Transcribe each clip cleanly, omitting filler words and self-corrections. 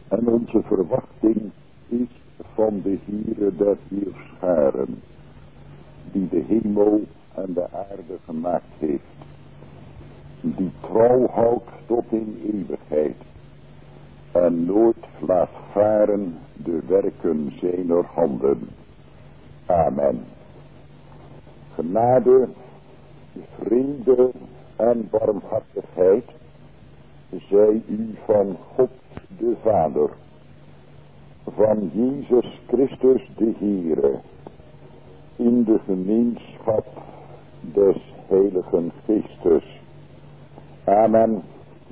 En onze verwachting is van de Heere der Heerscharen, die de hemel en de aarde gemaakt heeft, die trouw houdt tot in eeuwigheid en nooit laat varen de werken zijner handen. Amen. Genade, vrede en barmhartigheid zij u van God de Vader, van Jezus Christus de Heere, in de gemeenschap des Heiligen Geestes. Amen.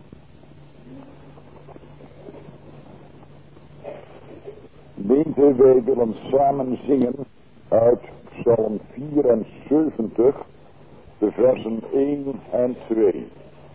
Gemeente, wij willen samen zingen uit Psalm 74, de versen 1 en 2.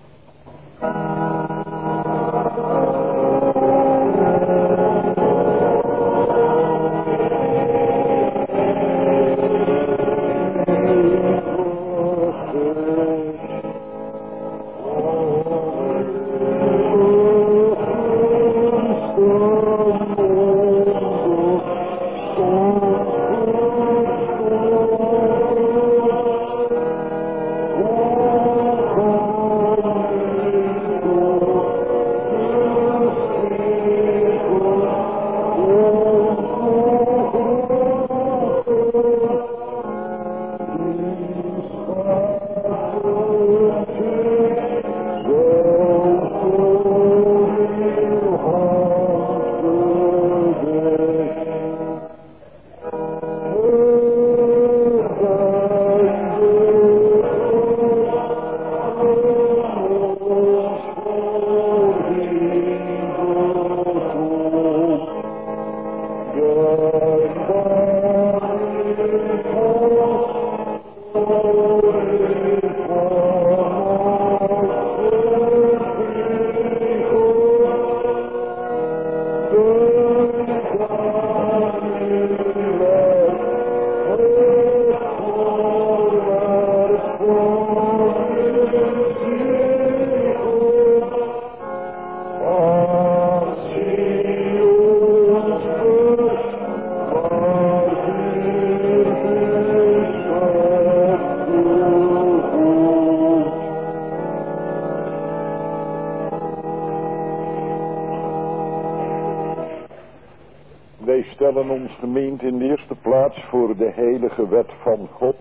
Stellen ons gemeente in de eerste plaats voor de heilige wet van God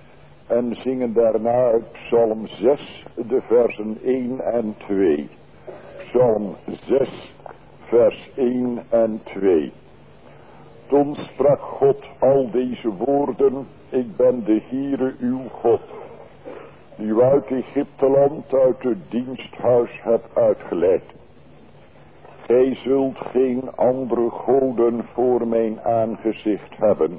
en zingen daarna uit Psalm 6 de versen 1 en 2. Psalm 6 vers 1 en 2. Toen sprak God al deze woorden: ik ben de Heere uw God, die u uit Egypteland, uit het diensthuis hebt uitgeleid. Gij zult geen andere goden voor mijn aangezicht hebben.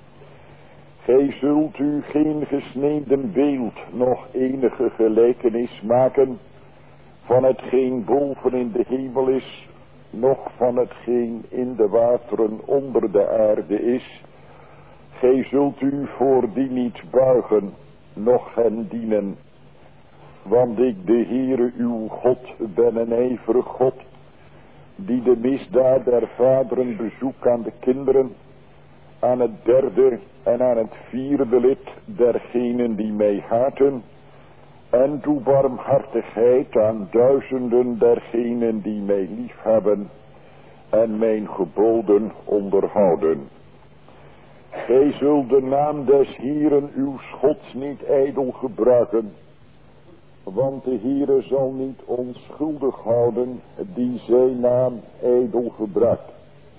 Gij zult u geen gesneden beeld, nog enige gelijkenis maken van hetgeen boven in de hemel is, noch van hetgeen in de wateren onder de aarde is. Gij zult u voor die niet buigen, noch hen dienen. Want ik, de Heere uw God, ben een ijverig God, die de misdaad der vaderen bezoekt aan de kinderen, aan het derde en aan het vierde lid dergenen die mij haten, en doe barmhartigheid aan duizenden dergenen die mij liefhebben en mijn geboden onderhouden. Gij zult de naam des Heeren uw Gods niet ijdel gebruiken, want de Heere zal niet onschuldig houden die zijn naam ijdel gebruikt.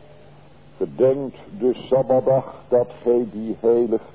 Gedenkt de Sabbatdag dat gij die heiligt.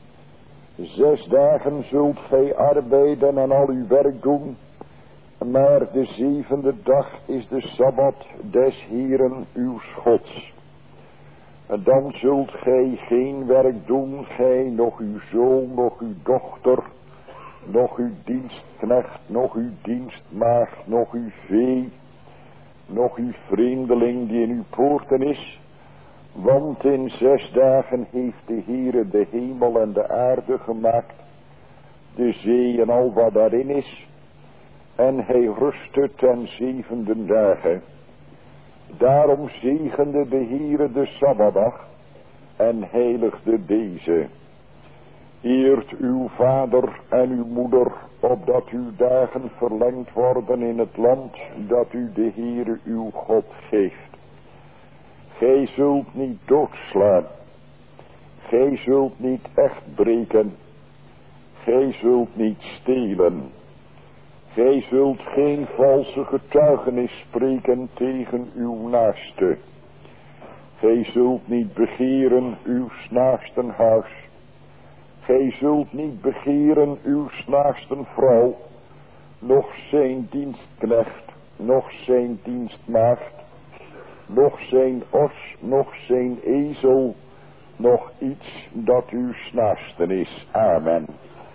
6 dagen zult gij arbeiden en al uw werk doen, maar de 7e dag is de Sabbat des Heeren uw Gods. En dan zult gij geen werk doen, gij, noch uw zoon, noch uw dochter, noch uw dienstknecht, noch uw dienstmaagd, noch uw vee, noch uw vreemdeling die in uw poorten is. Want in 6 dagen heeft de Heere de hemel en de aarde gemaakt, de zee en al wat daarin is. En hij rustte ten 7e dagen. Daarom zegende de Heere de Sabbatdag en heiligde deze. Eert uw vader en uw moeder, opdat uw dagen verlengd worden in het land dat u de Heere uw God geeft. Gij zult niet doodslaan. Gij zult niet echt breken. Gij zult niet stelen. Gij zult geen valse getuigenis spreken tegen uw naaste. Gij zult niet begeren uw naasten huis. Gij zult niet begeren uw naasten vrouw, noch zijn dienstknecht, noch zijn dienstmaagd, noch zijn os, noch zijn ezel, nog iets dat uw naasten is. Amen.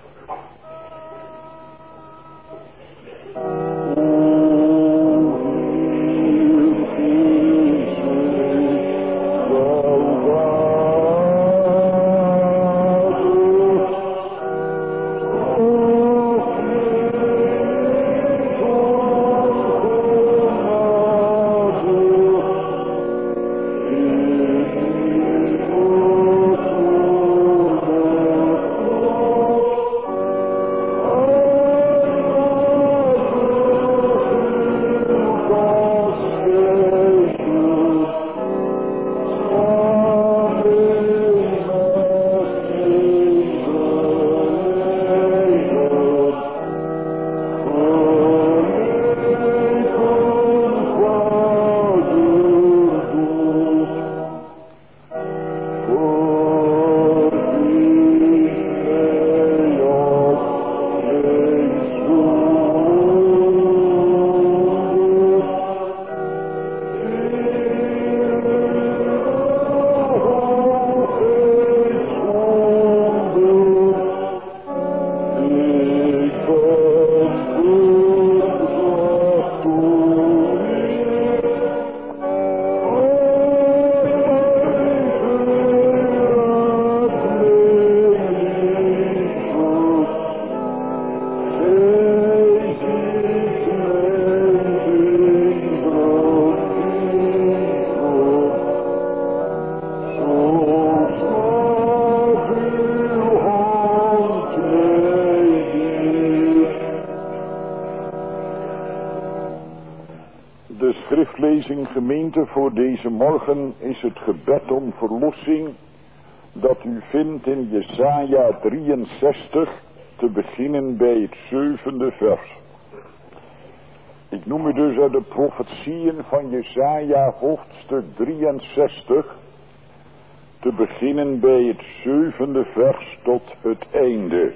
Gemeente, voor deze morgen is het gebed om verlossing dat u vindt in Jesaja 63, te beginnen bij het 7e vers. Ik noem u dus uit de profetieën van Jesaja hoofdstuk 63, te beginnen bij het 7e vers tot het einde.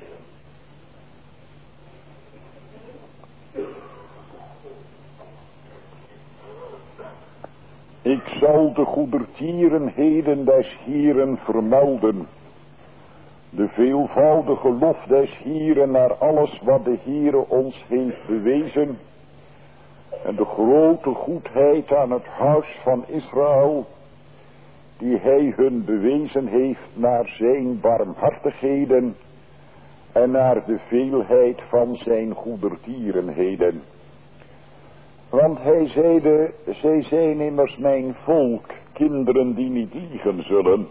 Ik zal de goedertierenheden des Hieren vermelden, de veelvoudige lof des Hieren naar alles wat de Heere ons heeft bewezen, en de grote goedheid aan het huis van Israël, die hij hun bewezen heeft naar zijn barmhartigheden en naar de veelheid van zijn goedertierenheden. Want hij zeide, zij zijn immers mijn volk, kinderen die niet liegen zullen.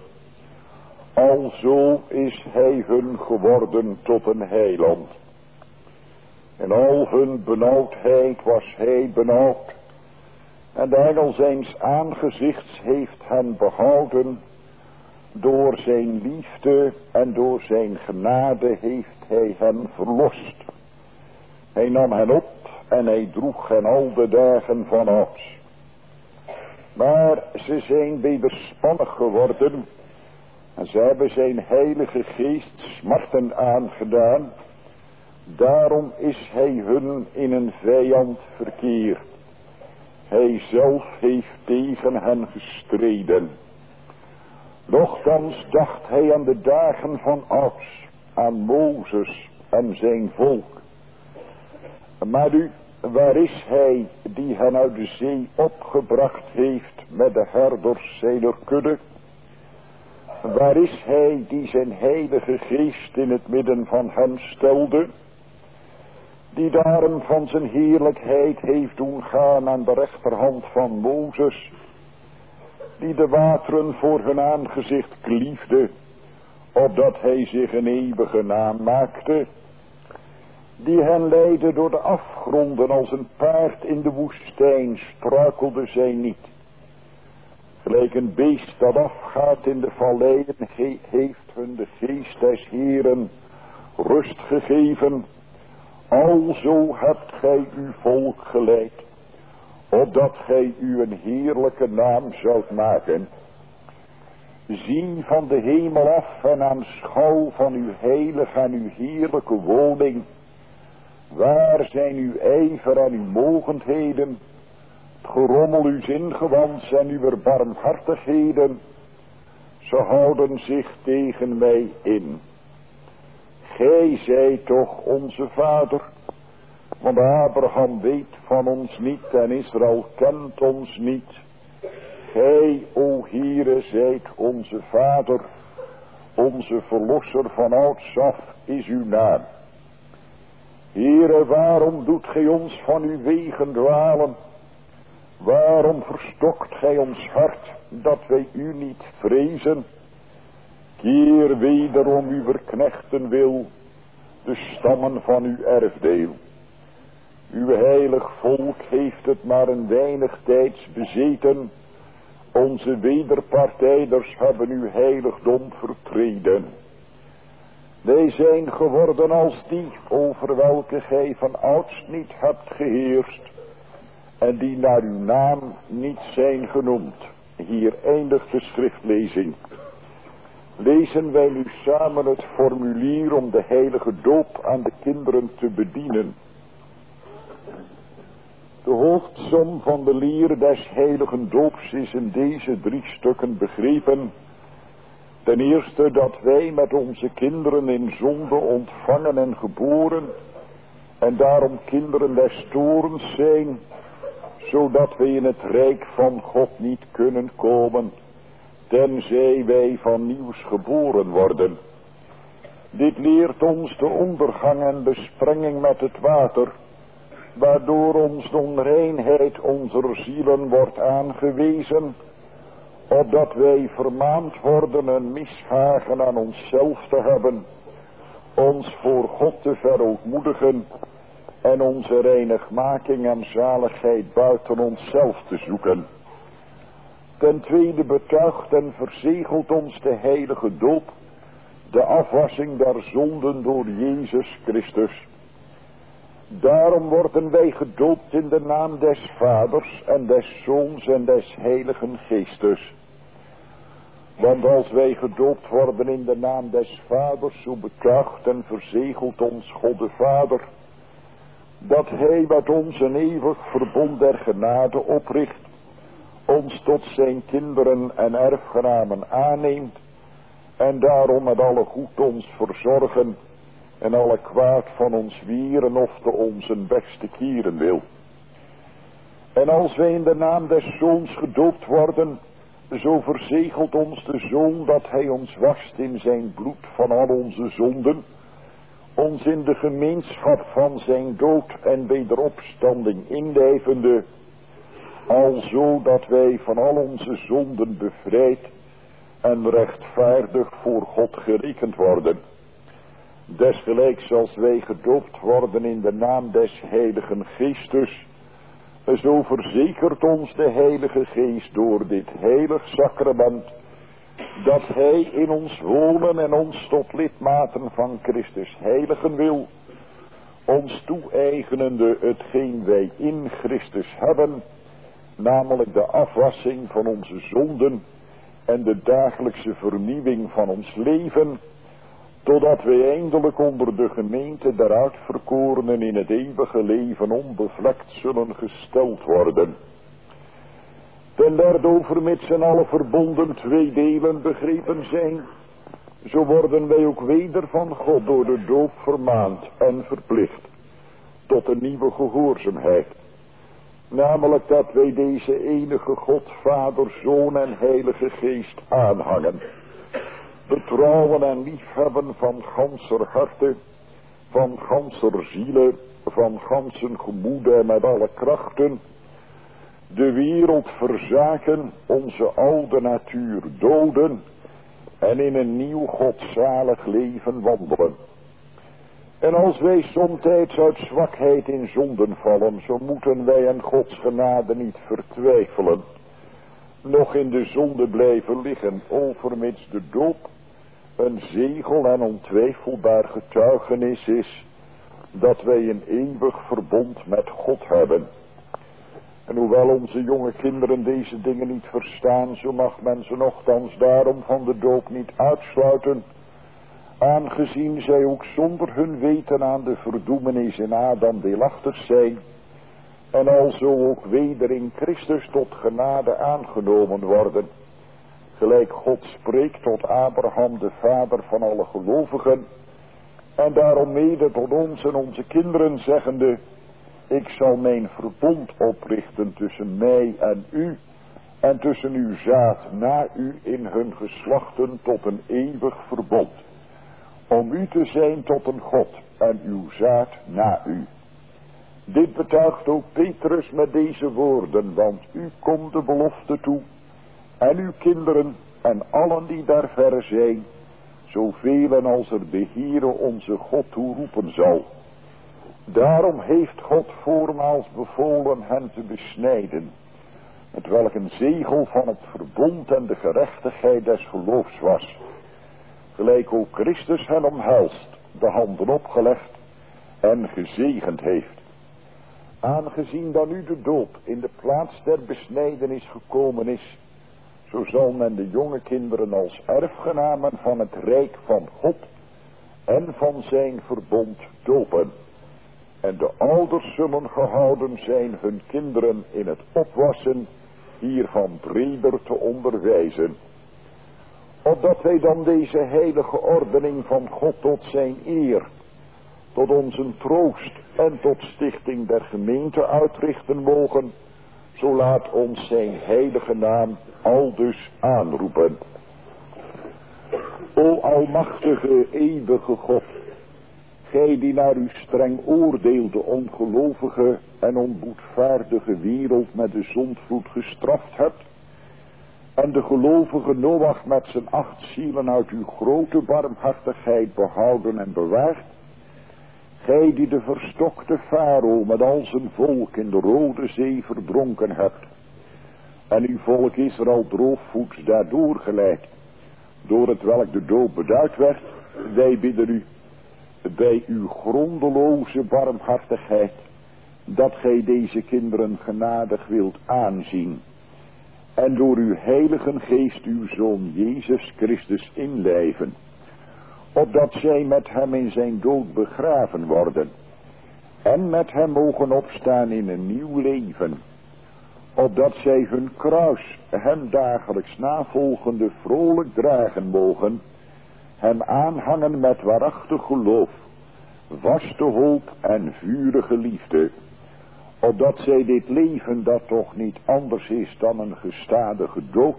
Alzo is hij hun geworden tot een heiland. In al hun benauwdheid was hij benauwd. En de engel zijns aangezichts heeft hen behouden. Door zijn liefde en door zijn genade heeft hij hen verlost. Hij nam hen op en hij droeg hen al de dagen van ouds. Maar ze zijn wederspannig geworden. En ze hebben zijn heilige geest smarten aangedaan. Daarom is hij hun in een vijand verkeerd. Hij zelf heeft tegen hen gestreden. Nochtans dacht hij aan de dagen van ouds, aan Mozes en zijn volk. Maar nu, waar is hij die hen uit de zee opgebracht heeft met de herders zijner kudde? Waar is hij die zijn heilige geest in het midden van hen stelde? Die daarom van zijn heerlijkheid heeft doen gaan aan de rechterhand van Mozes die de wateren voor hun aangezicht kliefde, opdat hij zich een eeuwige naam maakte, die hen leidde door de afgronden als een paard in de woestijn, struikelde zij niet. Gelijk een beest dat afgaat in de valleien, heeft hun de geest des Heeren rust gegeven. Alzo hebt gij uw volk geleid, opdat gij u een heerlijke naam zoudt maken. Zie van de hemel af en aanschouw van uw heilige en uw heerlijke woning. Waar zijn uw ijver en uw mogendheden, het gerommel uw ingewants en uw barmhartigheden? Ze houden zich tegen mij in. Gij zijt toch onze vader, want Abraham weet van ons niet en Israël kent ons niet. Gij, o Heere, zijt onze vader, onze verlosser van ouds af is uw naam. Heere, waarom doet gij ons van uw wegen dwalen? Waarom verstokt gij ons hart, dat wij u niet vrezen? Keer wederom uw knechten wil, de stammen van uw erfdeel. Uw heilig volk heeft het maar een weinig tijds bezeten. Onze wederpartijders hebben uw heiligdom vertreden. Wij zijn geworden als die over welke gij van ouds niet hebt geheerst en die naar uw naam niet zijn genoemd. Hier eindigt de schriftlezing. Lezen wij nu samen het formulier om de heilige doop aan de kinderen te bedienen. De hoofdsom van de leer des heiligen doops is in deze 3 stukken begrepen. Ten eerste dat wij met onze kinderen in zonde ontvangen en geboren en daarom kinderen des toorns zijn, zodat wij in het rijk van God niet kunnen komen, tenzij wij van nieuws geboren worden. Dit leert ons de ondergang en besprenging met het water, waardoor ons de onreinheid onze zielen wordt aangewezen, opdat wij vermaand worden een mishagen aan onszelf te hebben, ons voor God te verootmoedigen en onze reinigmaking en zaligheid buiten onszelf te zoeken. Ten tweede betuigt en verzegelt ons de heilige doop, de afwassing der zonden door Jezus Christus. Daarom worden wij gedoopt in de naam des Vaders en des Zoons en des Heiligen Geestes. Want als wij gedoopt worden in de naam des Vaders, zo betuigt en verzegelt ons God de Vader, dat Hij met ons een eeuwig verbond der genade opricht, ons tot zijn kinderen en erfgenamen aanneemt, en daarom met alle goed ons verzorgen, en alle kwaad van ons weren of te onze beste keren wil. En als wij in de naam des Zoons gedoopt worden, zo verzegelt ons de Zoon dat hij ons wast in zijn bloed van al onze zonden, ons in de gemeenschap van zijn dood en wederopstanding inlijvende, alzo dat wij van al onze zonden bevrijd en rechtvaardig voor God gerekend worden. Desgelijks als wij gedoopt worden in de naam des Heiligen Geestes, zo verzekert ons de Heilige Geest door dit heilig sacrament, dat Hij in ons wonen en ons tot lidmaten van Christus heiligen wil, ons toe-eigenende hetgeen wij in Christus hebben, namelijk de afwassing van onze zonden en de dagelijkse vernieuwing van ons leven, totdat wij eindelijk onder de gemeente der uitverkorenen in het eeuwige leven onbevlekt zullen gesteld worden. Ten derde, overmits en alle verbonden 2 delen begrepen zijn, zo worden wij ook weder van God door de doop vermaand en verplicht tot een nieuwe gehoorzaamheid. Namelijk dat wij deze enige God, Vader, Zoon en Heilige Geest aanhangen, betrouwen en liefhebben van ganser harte, van ganser ziele, van gansen gemoede en met alle krachten, de wereld verzaken, onze oude natuur doden en in een nieuw godzalig leven wandelen. En als wij somtijds uit zwakheid in zonden vallen, zo moeten wij aan Gods genade niet vertwijfelen, nog in de zonde blijven liggen, overmits de doop een zegel en ontwijfelbaar getuigenis is dat wij een eeuwig verbond met God hebben. En hoewel onze jonge kinderen deze dingen niet verstaan, zo mag men ze nochtans daarom van de doop niet uitsluiten, aangezien zij ook zonder hun weten aan de verdoemenis in Adam deelachtig zijn, en alzo ook weder in Christus tot genade aangenomen worden, gelijk God spreekt tot Abraham, de vader van alle gelovigen, en daarom mede tot ons en onze kinderen zeggende: ik zal mijn verbond oprichten tussen mij en tussen uw zaad na u in hun geslachten tot een eeuwig verbond, om u te zijn tot een God en uw zaad na u. Dit betuigt ook Petrus met deze woorden, want u komt de belofte toe, en uw kinderen en allen die daar verre zijn, zoveel als er de Heere onze God toe roepen zal. Daarom heeft God voormaals bevolen hen te besnijden, met welk een zegel van het verbond en de gerechtigheid des geloofs was, gelijk ook Christus hen omhelst, de handen opgelegd en gezegend heeft. Aangezien dan nu de doop in de plaats der besnijdenis gekomen is, zo zal men de jonge kinderen als erfgenamen van het rijk van God en van zijn verbond dopen. En de ouders zullen gehouden zijn hun kinderen in het opwassen hiervan breder te onderwijzen. Opdat wij dan deze heilige ordening van God tot zijn eer, tot onze troost en tot stichting der gemeente uitrichten mogen, zo laat ons zijn heilige naam aldus aanroepen. O almachtige, eeuwige God, gij die naar uw streng oordeel de ongelovige en onboedvaardige wereld met de zondvloed gestraft hebt, en de gelovige Noach met zijn 8 zielen uit uw grote barmhartigheid behouden en bewaard, gij die de verstokte farao met al zijn volk in de Rode Zee verdronken hebt, en uw volk Israël droogvoets daardoor geleid, door het welk de doop beduid werd, wij bidden u, bij uw grondeloze barmhartigheid, dat gij deze kinderen genadig wilt aanzien, en door uw heilige geest uw Zoon Jezus Christus inlijven, opdat zij met hem in zijn dood begraven worden, en met hem mogen opstaan in een nieuw leven, opdat zij hun kruis, hem dagelijks navolgende, vrolijk dragen mogen, hem aanhangen met waarachtig geloof, vaste hoop en vurige liefde, opdat zij dit leven, dat toch niet anders is dan een gestadige dood,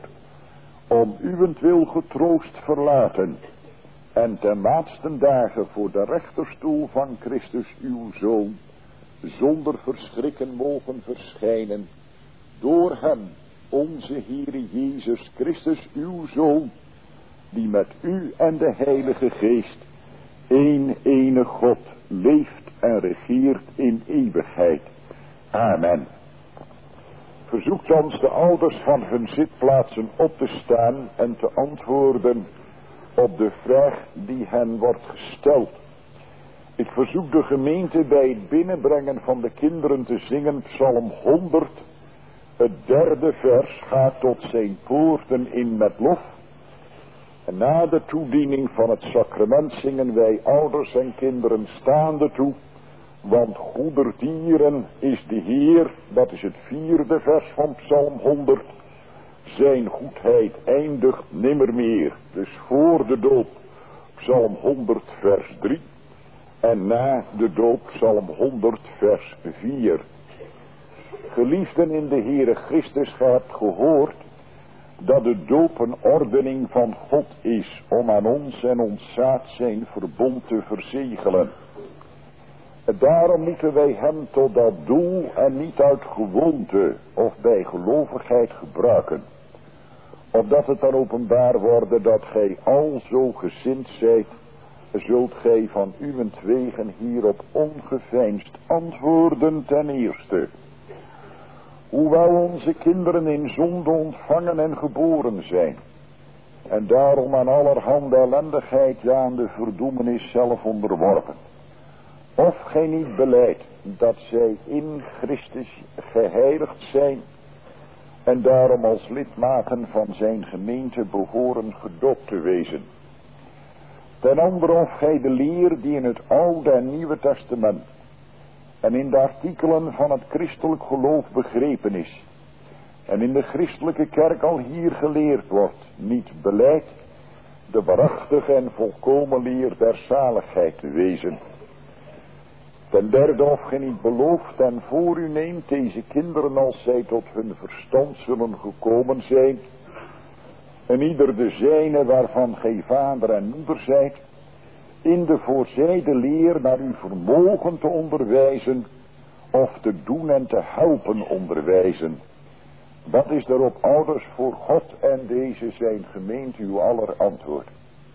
om uwentwil getroost verlaten, en ten laatsten dagen voor de rechterstoel van Christus uw Zoon, zonder verschrikken mogen verschijnen, door hem, onze Heere Jezus Christus uw Zoon, die met u en de Heilige Geest, één enig God, leeft en regeert in eeuwigheid. Amen. Verzoekt ons de ouders van hun zitplaatsen op te staan en te antwoorden op de vraag die hen wordt gesteld. Ik verzoek de gemeente bij het binnenbrengen van de kinderen te zingen Psalm 100. Het 3e vers gaat tot zijn poorten in met lof. En na de toediening van het sacrament zingen wij ouders en kinderen staande toe. Want goedertieren is de Heer, dat is het 4e vers van Psalm 100. Zijn goedheid eindigt nimmermeer. Dus voor de doop Psalm 100 vers 3. En na de doop Psalm 100 vers 4. Geliefden in de Heere Christus, gij hebt gehoord dat de doop een ordening van God is om aan ons en ons zaad zijn verbond te verzegelen. Daarom moeten wij hem tot dat doel en niet uit gewoonte of bij gelovigheid gebruiken. Opdat het dan openbaar worden dat gij al zo gezind zijt, zult gij van uwentwegen hierop ongeveinsd antwoorden. Ten eerste, hoewel onze kinderen in zonde ontvangen en geboren zijn, en daarom aan allerhande ellendigheid, ja aan de verdoemenis zelf onderworpen. Of gij niet belijdt dat zij in Christus geheiligd zijn en daarom als lidmaten van zijn gemeente behoren gedoopt te wezen. Ten andere of gij de leer die in het Oude en Nieuwe Testament en in de artikelen van het christelijk geloof begrepen is en in de christelijke kerk al hier geleerd wordt, niet belijdt, de waarachtige en volkomen leer der zaligheid te wezen. Ten derde, of gij niet belooft en voor u neemt deze kinderen als zij tot hun verstand zullen gekomen zijn, en ieder de zijne waarvan gij vader en moeder zijt, in de voorzijde leer naar uw vermogen te onderwijzen, of te doen en te helpen onderwijzen. Wat is daarop, ouders, voor God en deze zijn gemeente uw aller antwoord?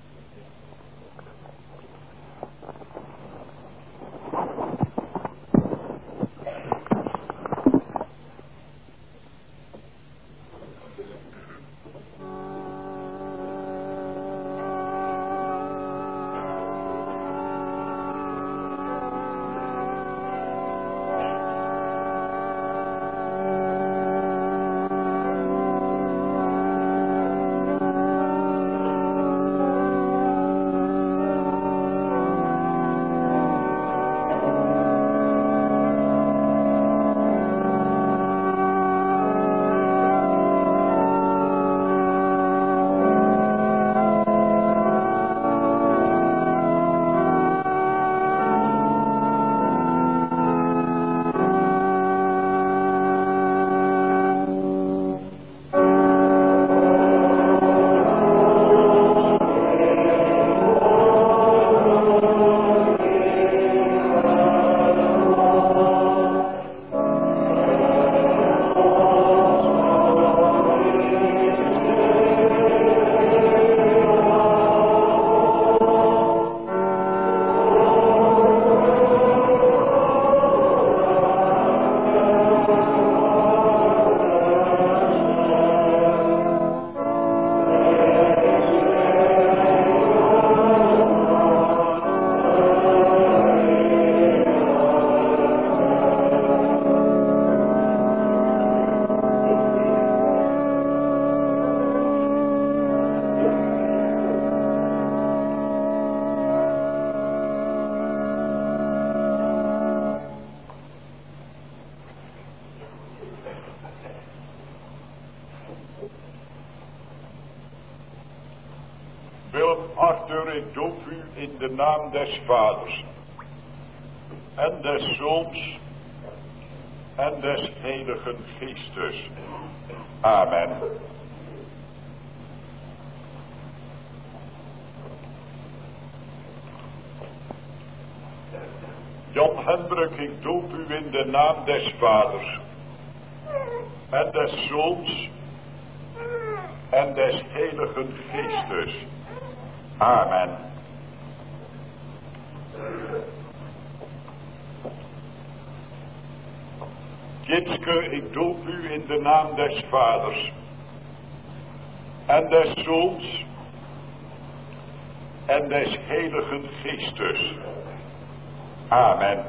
Ik doop u in de naam des Vaders en des Zoons en des Heiligen Geestes. Amen. Jan Hendrik, ik doop u in de naam des Vaders en des Zoons en des Heiligen Geestes. Amen. Jitske, ik doop u in de naam des Vaders en des Zoons en des Heiligen Geestes. Amen.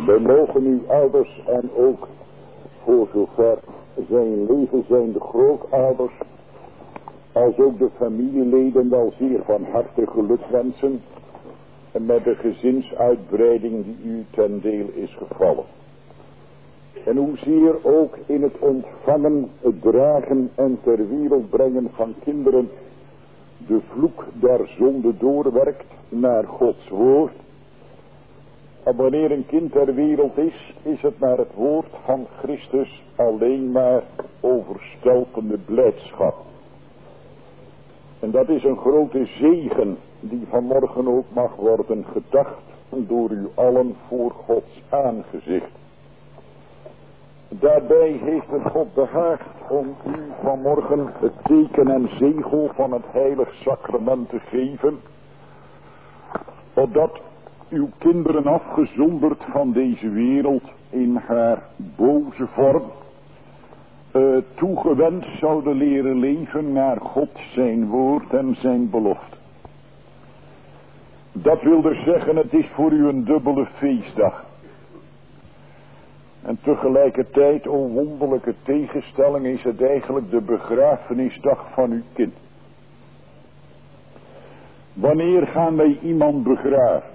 Wij mogen uw ouders en ook voor zover zijn leven zijn de grootouders, als ook de familieleden wel zeer van harte gelukwensen met de gezinsuitbreiding die u ten deel is gevallen. En hoezeer ook in het ontvangen, het dragen en ter wereld brengen van kinderen de vloek der zonde doorwerkt naar Gods woord. En wanneer een kind ter wereld is het naar het woord van Christus alleen maar overstelpende blijdschap. En dat is een grote zegen die vanmorgen ook mag worden gedacht door u allen voor Gods aangezicht. Daarbij heeft het God behaagd om u vanmorgen het teken en zegel van het heilig sacrament te geven, opdat uw kinderen afgezonderd van deze wereld in haar boze vorm toegewend zouden leren leven naar God zijn woord en zijn belofte. Dat wil dus zeggen, het is voor u een dubbele feestdag. En tegelijkertijd, o wonderlijke tegenstelling, is het eigenlijk de begrafenisdag van uw kind. Wanneer gaan wij iemand begraven?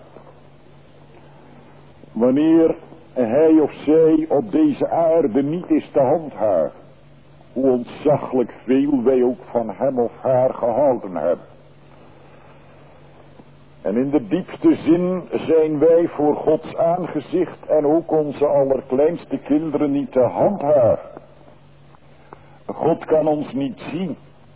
Wanneer hij of zij op deze aarde niet is te handhaven. Hoe ontzaglijk veel wij ook van hem of haar gehouden hebben. En in de diepste zin zijn wij voor Gods aangezicht en ook onze allerkleinste kinderen niet te handhaven. God kan ons niet zien.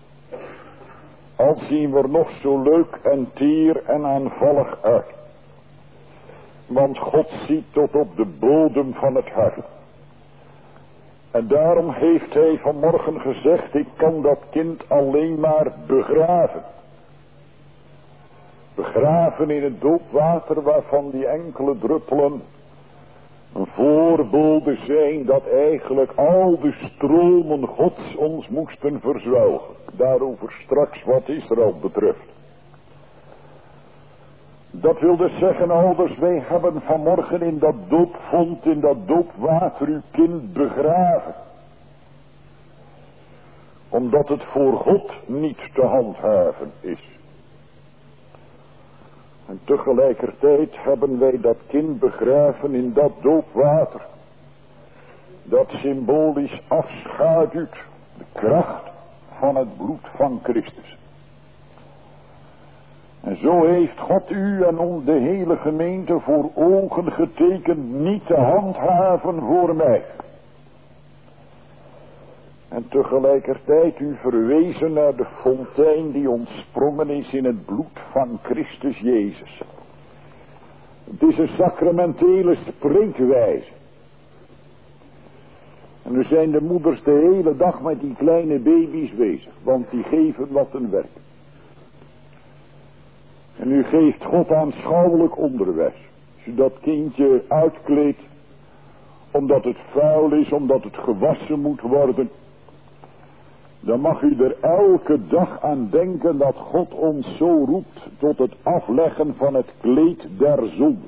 Al zien we er nog zo leuk en teer en aanvallig uit. Want God ziet tot op de bodem van het hart. En daarom heeft hij vanmorgen gezegd, ik kan dat kind alleen maar begraven. Begraven in het doopwater waarvan die enkele druppelen een voorbeelden zijn dat eigenlijk al de stromen Gods ons moesten verzwelgen. Daarover straks wat Israël betreft. Dat wil dus zeggen, ouders, wij hebben vanmorgen in dat doopvond, in dat doopwater uw kind begraven. Omdat het voor God niet te handhaven is. En tegelijkertijd hebben wij dat kind begraven in dat doopwater. Dat symbolisch afschaduwt de kracht van het bloed van Christus. En zo heeft God u en de hele gemeente voor ogen getekend niet te handhaven voor mij. En tegelijkertijd u verwezen naar de fontein die ontsprongen is in het bloed van Christus Jezus. Het is een sacramentele spreekwijze. En nu zijn de moeders de hele dag met die kleine baby's bezig, want die geven wat een werk. En u geeft God aanschouwelijk onderwijs. Als u dat kindje uitkleedt, omdat het vuil is, omdat het gewassen moet worden, dan mag u er elke dag aan denken dat God ons zo roept tot het afleggen van het kleed der zonde.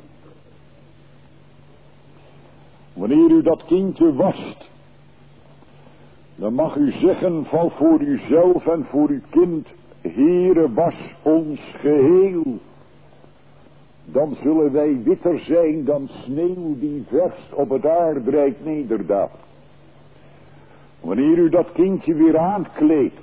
Wanneer u dat kindje wast, dan mag u zeggen van voor uzelf en voor uw kind, Heere, was ons geheel. Dan zullen wij witter zijn dan sneeuw die vers op het aardrijk nederdaalt. Wanneer u dat kindje weer aankleedt,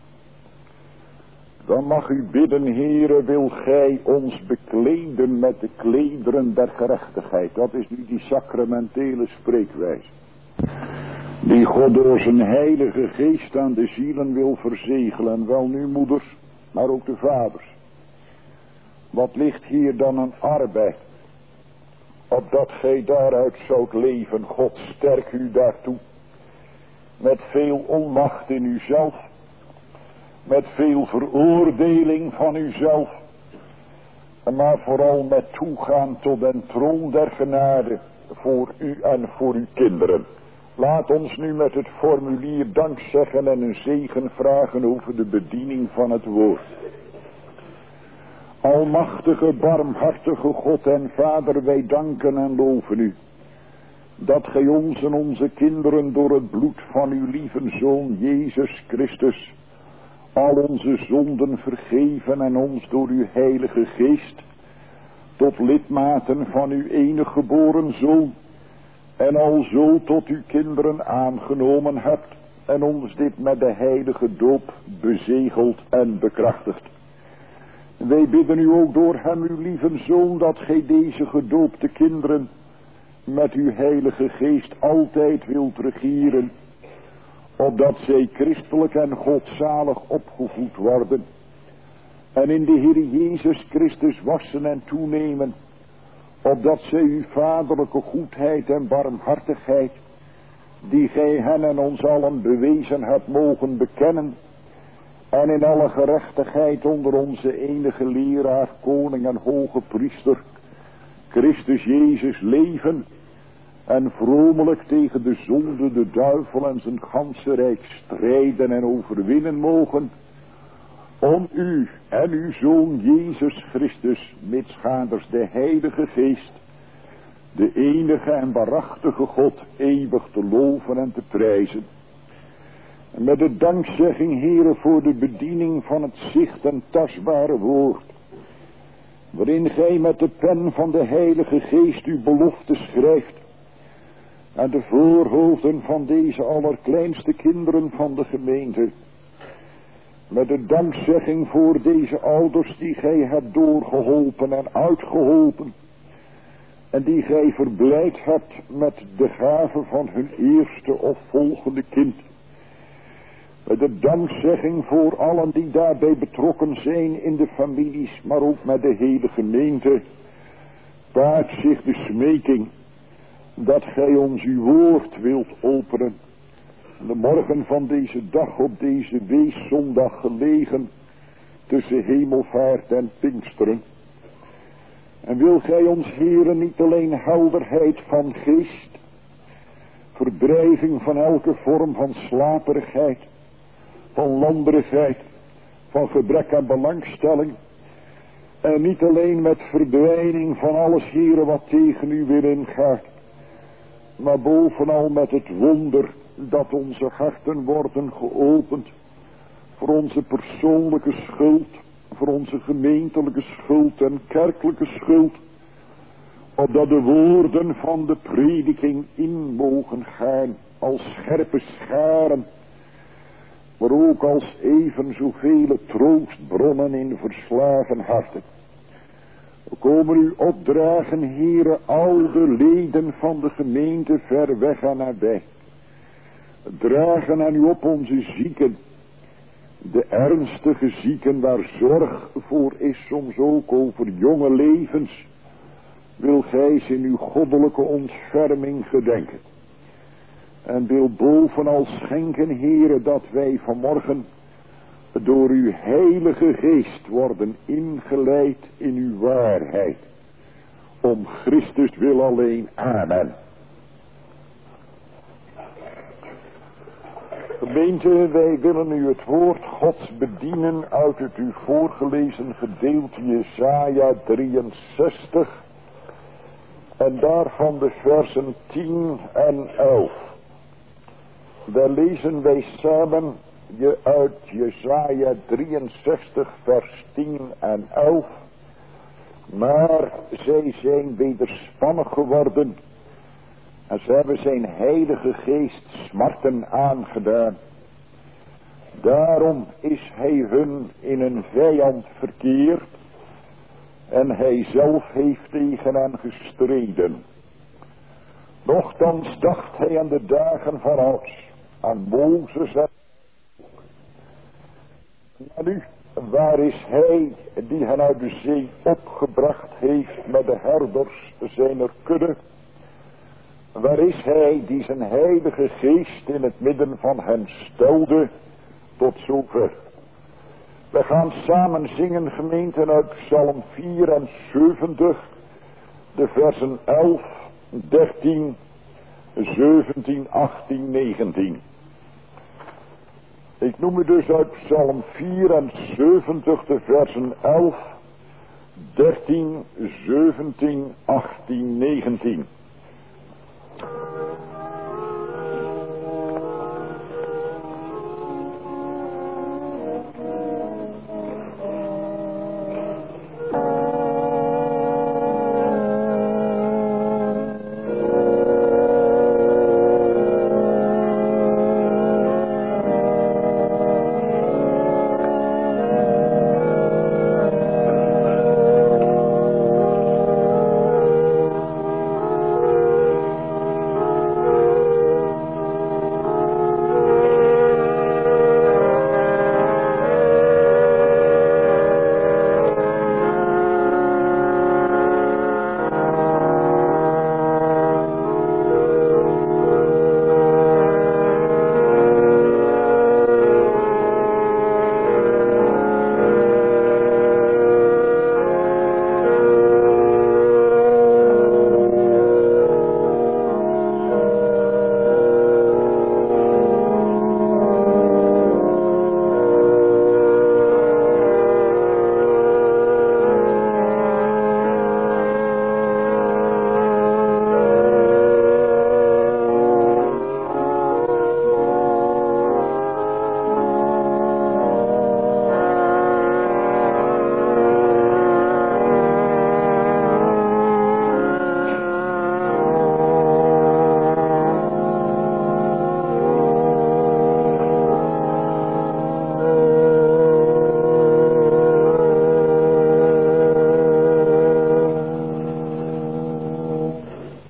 dan mag u bidden, Heere, wil gij ons bekleden met de klederen der gerechtigheid. Dat is nu die sacramentele spreekwijze. Die God door zijn heilige geest aan de zielen wil verzegelen. Wel nu moeders, maar ook de vaders. Wat ligt hier dan een arbeid? Opdat gij daaruit zoudt leven. God sterk u daartoe. Met veel onmacht in uzelf. Met veel veroordeling van uzelf. Maar vooral met toegaan tot den troon der genade. Voor u en voor uw kinderen. Laat ons nu met het formulier dank zeggen en een zegen vragen over de bediening van het woord. Almachtige, barmhartige God en Vader, wij danken en loven u. dat gij ons en onze kinderen door het bloed van uw lieve Zoon Jezus Christus al onze zonden vergeven en ons door uw Heilige Geest tot lidmaten van uw enige geboren Zoon en alzo tot uw kinderen aangenomen hebt en ons dit met de heilige doop bezegeld en bekrachtigd. Wij bidden u ook door hem, uw lieve Zoon, dat gij deze gedoopte kinderen met uw Heilige Geest altijd wilt regeren, opdat zij christelijk en godzalig opgevoed worden en in de Heer Jezus Christus wassen en toenemen, opdat zij uw vaderlijke goedheid en barmhartigheid, die gij hen en ons allen bewezen hebt, mogen bekennen en in alle gerechtigheid onder onze enige leraar, koning en hoge priester, Christus Jezus, leven en vromelijk tegen de zonde, de duivel en zijn ganse rijk strijden en overwinnen mogen, om u en uw Zoon Jezus Christus, mitsgaders de Heilige Geest, de enige en waarachtige God, eeuwig te loven en te prijzen. En met de dankzegging, Heere, voor de bediening van het zicht en tastbare woord, waarin gij met de pen van de Heilige Geest uw belofte schrijft aan de voorhoofden van deze allerkleinste kinderen van de gemeente. Met de dankzegging voor deze ouders die gij hebt doorgeholpen en uitgeholpen en die gij verblijd hebt met de gave van hun eerste of volgende kind. Met de dankzegging voor allen die daarbij betrokken zijn in de families, maar ook met de hele gemeente, baart zich de smeking dat gij ons uw woord wilt openen. De morgen van deze dag op deze weeszondag gelegen tussen hemelvaart en Pinksteren. En wil gij ons, Heere, niet alleen helderheid van geest, verdrijving van elke vorm van slaperigheid, van lamberigheid, van gebrek aan belangstelling, en niet alleen met verdwijning van alles, Heere, wat tegen u wil ingaat, maar bovenal met het wonder dat onze harten worden geopend voor onze persoonlijke schuld, voor onze gemeentelijke schuld en kerkelijke schuld, opdat de woorden van de prediking in mogen gaan als scherpe scharen, maar ook als even zoveel troostbronnen in verslagen harten. We komen u opdragen, Heere, al de leden van de gemeente ver weg en nabij. We dragen aan u op onze zieken, de ernstige zieken waar zorg voor is, soms ook over jonge levens, wil gij ze in uw goddelijke ontferming gedenken. En wil bovenal schenken, Heere, dat wij vanmorgen door uw Heilige Geest worden ingeleid in uw waarheid. Om Christus wil alleen. Amen. Gemeente, wij willen u het woord Gods bedienen uit het u voorgelezen gedeelte Jesaja 63 en daarvan de versen 10 en 11. Daar lezen wij samen uit Jesaja 63 vers 10 en 11. Maar zij zijn wederspannig geworden en ze hebben zijn Heilige Geest smarten aangedaan. Daarom is hij hun in een vijand verkeerd en hij zelf heeft tegen hen gestreden. Nochtans dacht hij aan de dagen van ouds, aan Mozes en maar nu, waar is hij die hen uit de zee opgebracht heeft met de herders zijner kudde? Waar is hij die zijn Heilige Geest in het midden van hen stelde tot zover? We gaan samen zingen, gemeente, uit Psalm 74, de versen 11, 13, 17, 18, 19. Ik noem u dus uit Psalm 74 de versen 11, 13, 17, 18, 19.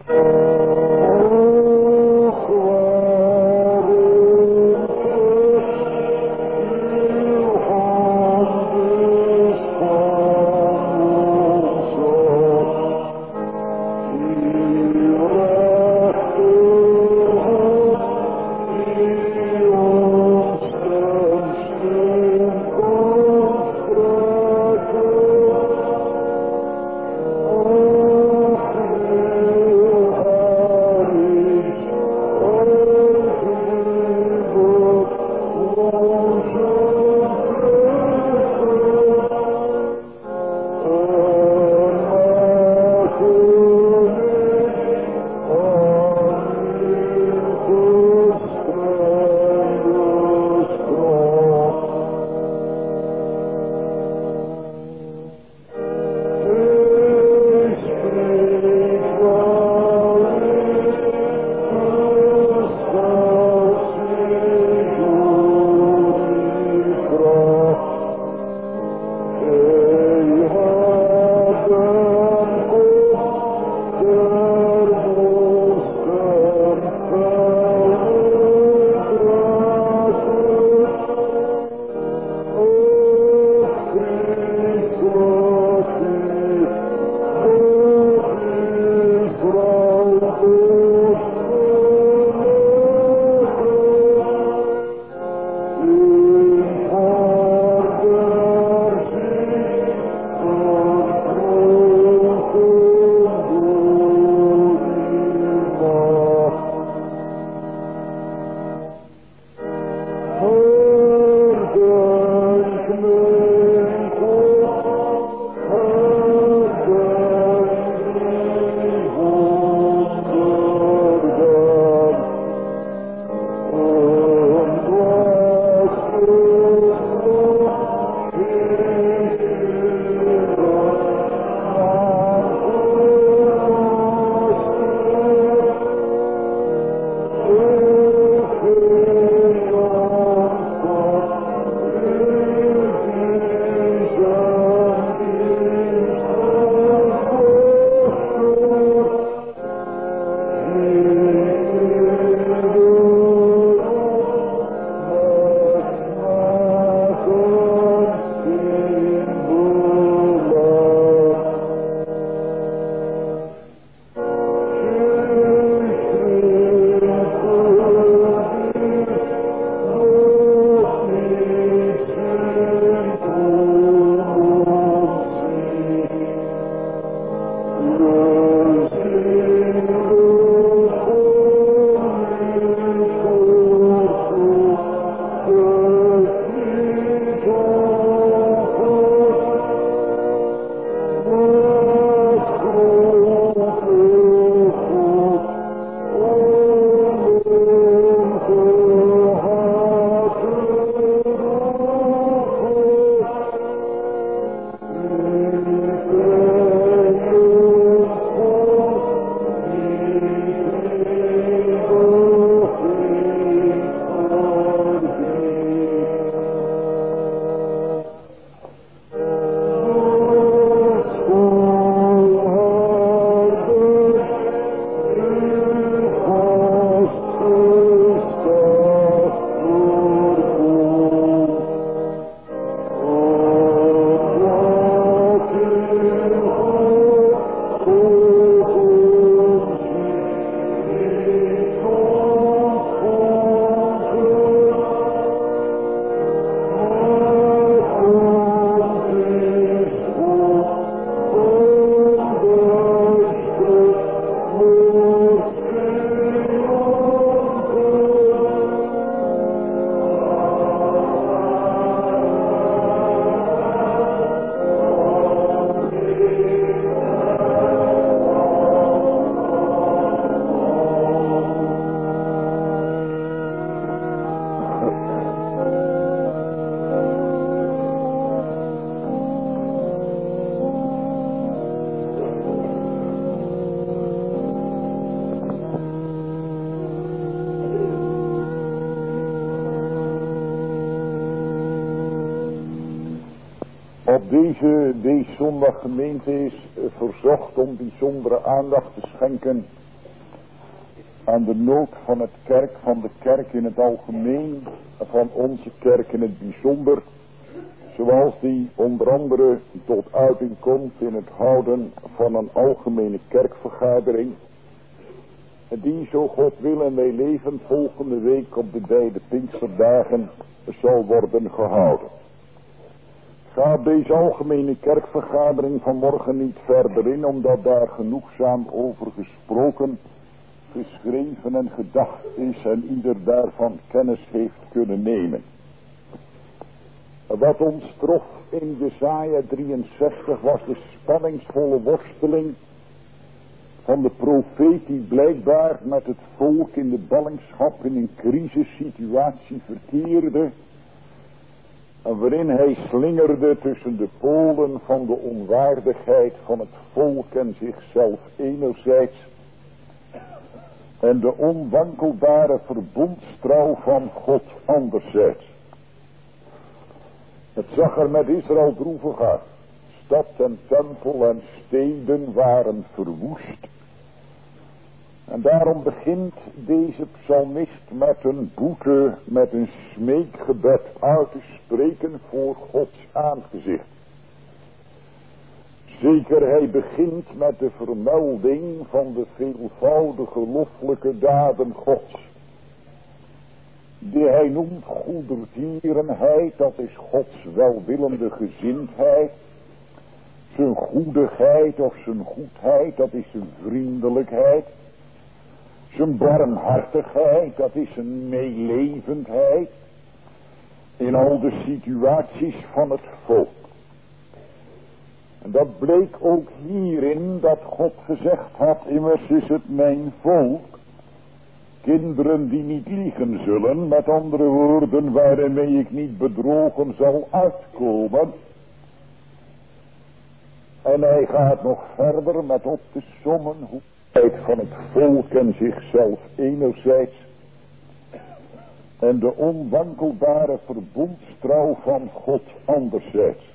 Op deze zondag gemeente is verzocht om bijzondere aandacht te schenken aan de nood van de kerk in het algemeen, van onze kerk in het bijzonder, zoals die onder andere tot uiting komt in het houden van een algemene kerkvergadering, die, zo God wil en wij leven, volgende week op de beide Pinksterdagen zal worden gehouden. Ga deze algemene kerkvergadering vanmorgen niet verder in, omdat daar genoegzaam over gesproken, geschreven en gedacht is en ieder daarvan kennis heeft kunnen nemen. Wat ons trof in Jesaja 63 was de spanningsvolle worsteling van de profeet die blijkbaar met het volk in de ballingschap in een crisissituatie verkeerde, en waarin hij slingerde tussen de polen van de onwaardigheid van het volk en zichzelf enerzijds, en de onwankelbare verbondstrouw van God anderzijds. Het zag er met Israël droevig uit. Stad en tempel en steden waren verwoest. En daarom begint deze psalmist met een boete, met een smeekgebed uit te spreken voor Gods aangezicht. Zeker, hij begint met de vermelding van de veelvoudige loffelijke daden Gods. Die hij noemt goedertierenheid, dat is Gods welwillende gezindheid. Zijn goedigheid of zijn goedheid, dat is zijn vriendelijkheid. Zijn barmhartigheid, dat is zijn meelevendheid. In al de situaties van het volk. En dat bleek ook hierin dat God gezegd had, immers is het mijn volk. Kinderen die niet liegen zullen, met andere woorden waarmee ik niet bedrogen zal uitkomen. En hij gaat nog verder met op te sommen hoe het van het volk en zichzelf enerzijds en de onwankelbare verbondstrouw van God anderzijds.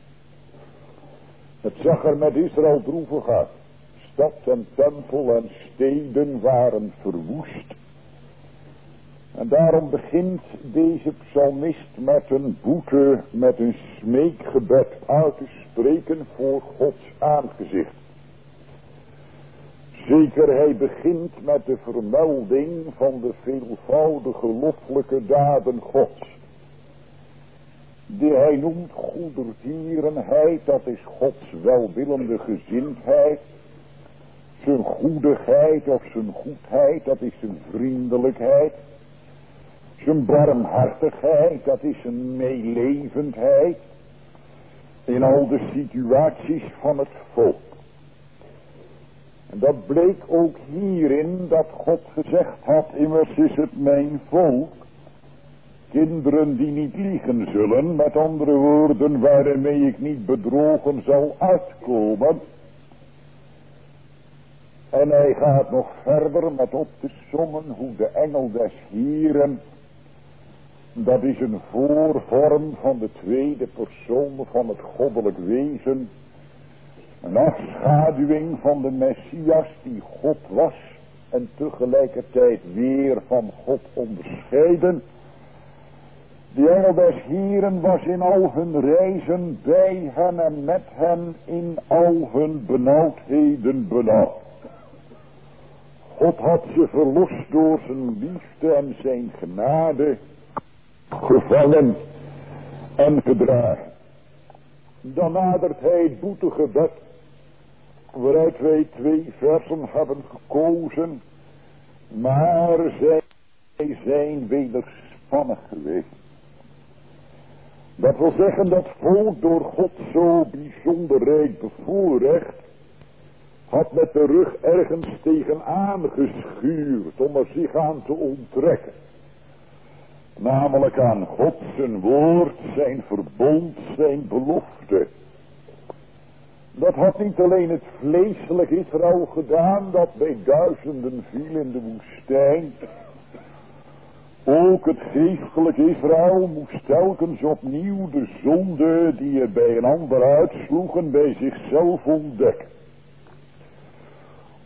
Het zag er met Israël droevig uit. Stad en tempel en steden waren verwoest. En daarom begint deze psalmist met een boete, met een smeekgebed uit te spreken voor Gods aangezicht. Zeker, hij begint met de vermelding van de veelvoudige loffelijke daden Gods. Die hij noemt goedertierenheid, dat is Gods welwillende gezindheid. Zijn goedigheid of zijn goedheid, dat is zijn vriendelijkheid. Zijn barmhartigheid, dat is zijn meelevendheid. In al de situaties van het volk. En dat bleek ook hierin dat God gezegd had, immers is het mijn volk. Kinderen die niet liegen zullen, met andere woorden waarmee ik niet bedrogen zal uitkomen. En hij gaat nog verder met op te sommen hoe de engel des Hieren, dat is een voorvorm van de tweede persoon van het goddelijk wezen. Een afschaduwing van de Messias die God was en tegelijkertijd weer van God onderscheiden. Die engel des Hieren was in al hun reizen bij hen en met hen in al hun benauwdheden benauwd. God had ze verlost door zijn liefde en zijn genade, gevangen en gedragen. Dan nadert hij het boetegebed, waaruit wij 2 versen hebben gekozen, maar zij zijn wederspannig geweest. Dat wil zeggen dat volk door God zo bijzonder rijk bevoorrecht, had met de rug ergens tegenaan geschuurd om er zich aan te onttrekken. Namelijk aan God zijn woord, zijn verbond, zijn belofte. Dat had niet alleen het vleeselijk Israël gedaan, dat bij duizenden viel in de woestijn. Ook het geestelijk Israël moest telkens opnieuw de zonde die er bij een ander uitsloegen bij zichzelf ontdekken.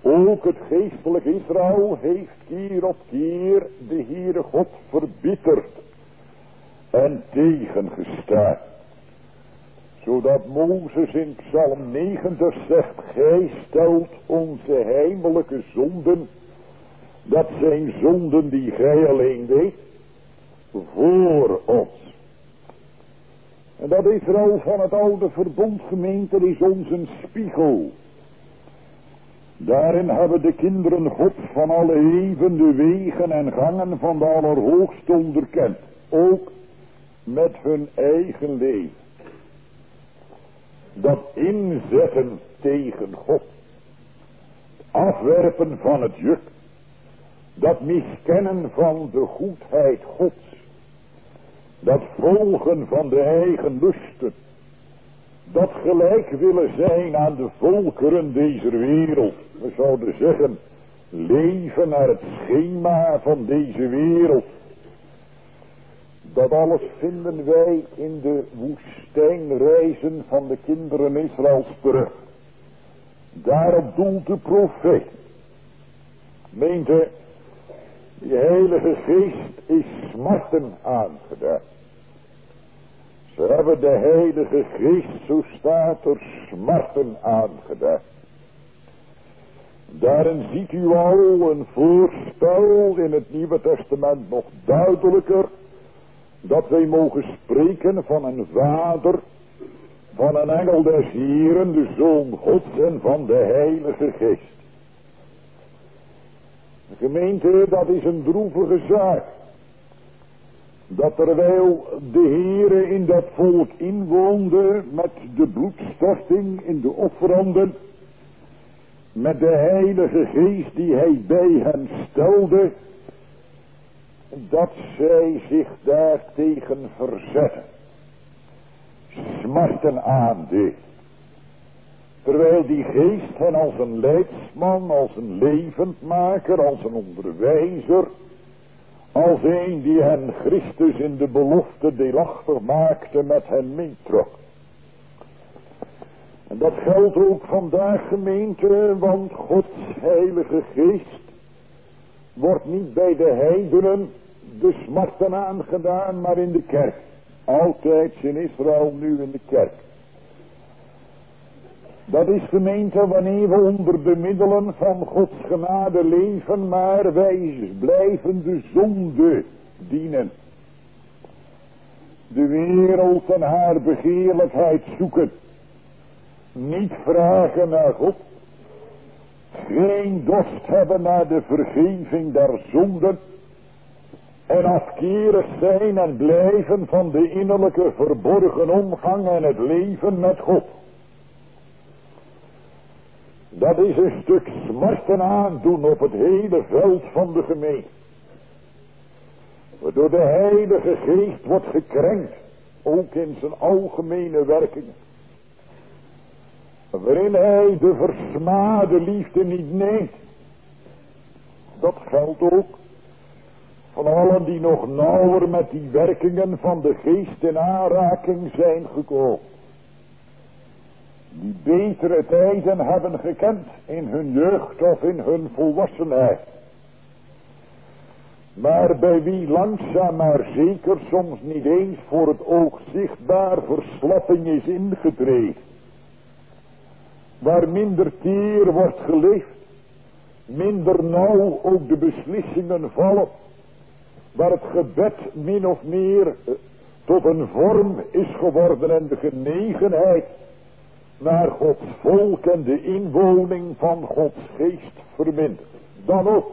Ook het geestelijk Israël heeft keer op keer de Heere God verbitterd en tegengestaan. Zodat Mozes in Psalm 90 zegt, gij stelt onze heimelijke zonden, dat zijn zonden die gij alleen weet, voor ons. En dat Israël van het oude verbond, gemeente, is ons een spiegel. Daarin hebben de kinderen God van alle eeuwen de wegen en gangen van de Allerhoogste onderkend. Ook met hun eigen leven. Dat inzetten tegen God. Afwerpen van het juk. Dat miskennen van de goedheid Gods. Dat volgen van de eigen lusten. Dat gelijk willen zijn aan de volkeren deze wereld. We zouden zeggen, leven naar het schema van deze wereld. Dat alles vinden wij in de woestijnreizen van de kinderen Israëls terug. Daarop doelt de profeet. Meente, die Heilige Geest is smarten aangedaan. Ze hebben de Heilige Geest, zo staat er, smarten aangedaan. Daarin ziet u al een voorspel in het Nieuwe Testament nog duidelijker. Dat wij mogen spreken van een vader, van een engel des Heren, de Zoon Gods en van de Heilige Geest. De gemeente, dat is een droevige zaak. Dat terwijl de Heere in dat volk inwoonde met de bloedstorting in de offeranden, met de Heilige Geest die hij bij hen stelde, dat zij zich daartegen verzetten. Smarten aandeed. Terwijl die geest hen als een leidsman, als een levendmaker, als een onderwijzer, als een die hen Christus in de belofte deelachtig maakte, met hen meetrok. En dat geldt ook vandaag, gemeente, want Gods Heilige Geest wordt niet bij de heidenen de smarten aangedaan, maar in de kerk. Altijd in Israël, nu in de kerk. Dat is, gemeente, wanneer we onder de middelen van Gods genade leven, maar wij blijven de zonde dienen. De wereld en haar begeerlijkheid zoeken. Niet vragen naar God. Geen dorst hebben naar de vergeving der zonden. En afkerig zijn en blijven van de innerlijke verborgen omgang en het leven met God. Dat is een stuk smarten aandoen op het hele veld van de gemeente. Waardoor de Heilige Geest wordt gekrenkt, ook in zijn algemene werkingen. Waarin hij de versmade liefde niet neemt. Dat geldt ook van allen die nog nauwer met die werkingen van de Geest in aanraking zijn gekomen. Die betere tijden hebben gekend in hun jeugd of in hun volwassenheid. Maar bij wie langzaam maar zeker soms niet eens voor het oog zichtbaar verslapping is ingedreven. Waar minder teer wordt geleefd, minder nauw ook de beslissingen vallen. Waar het gebed min of meer tot een vorm is geworden en de genegenheid naar Gods volk en de inwoning van Gods geest verminderd. Dan ook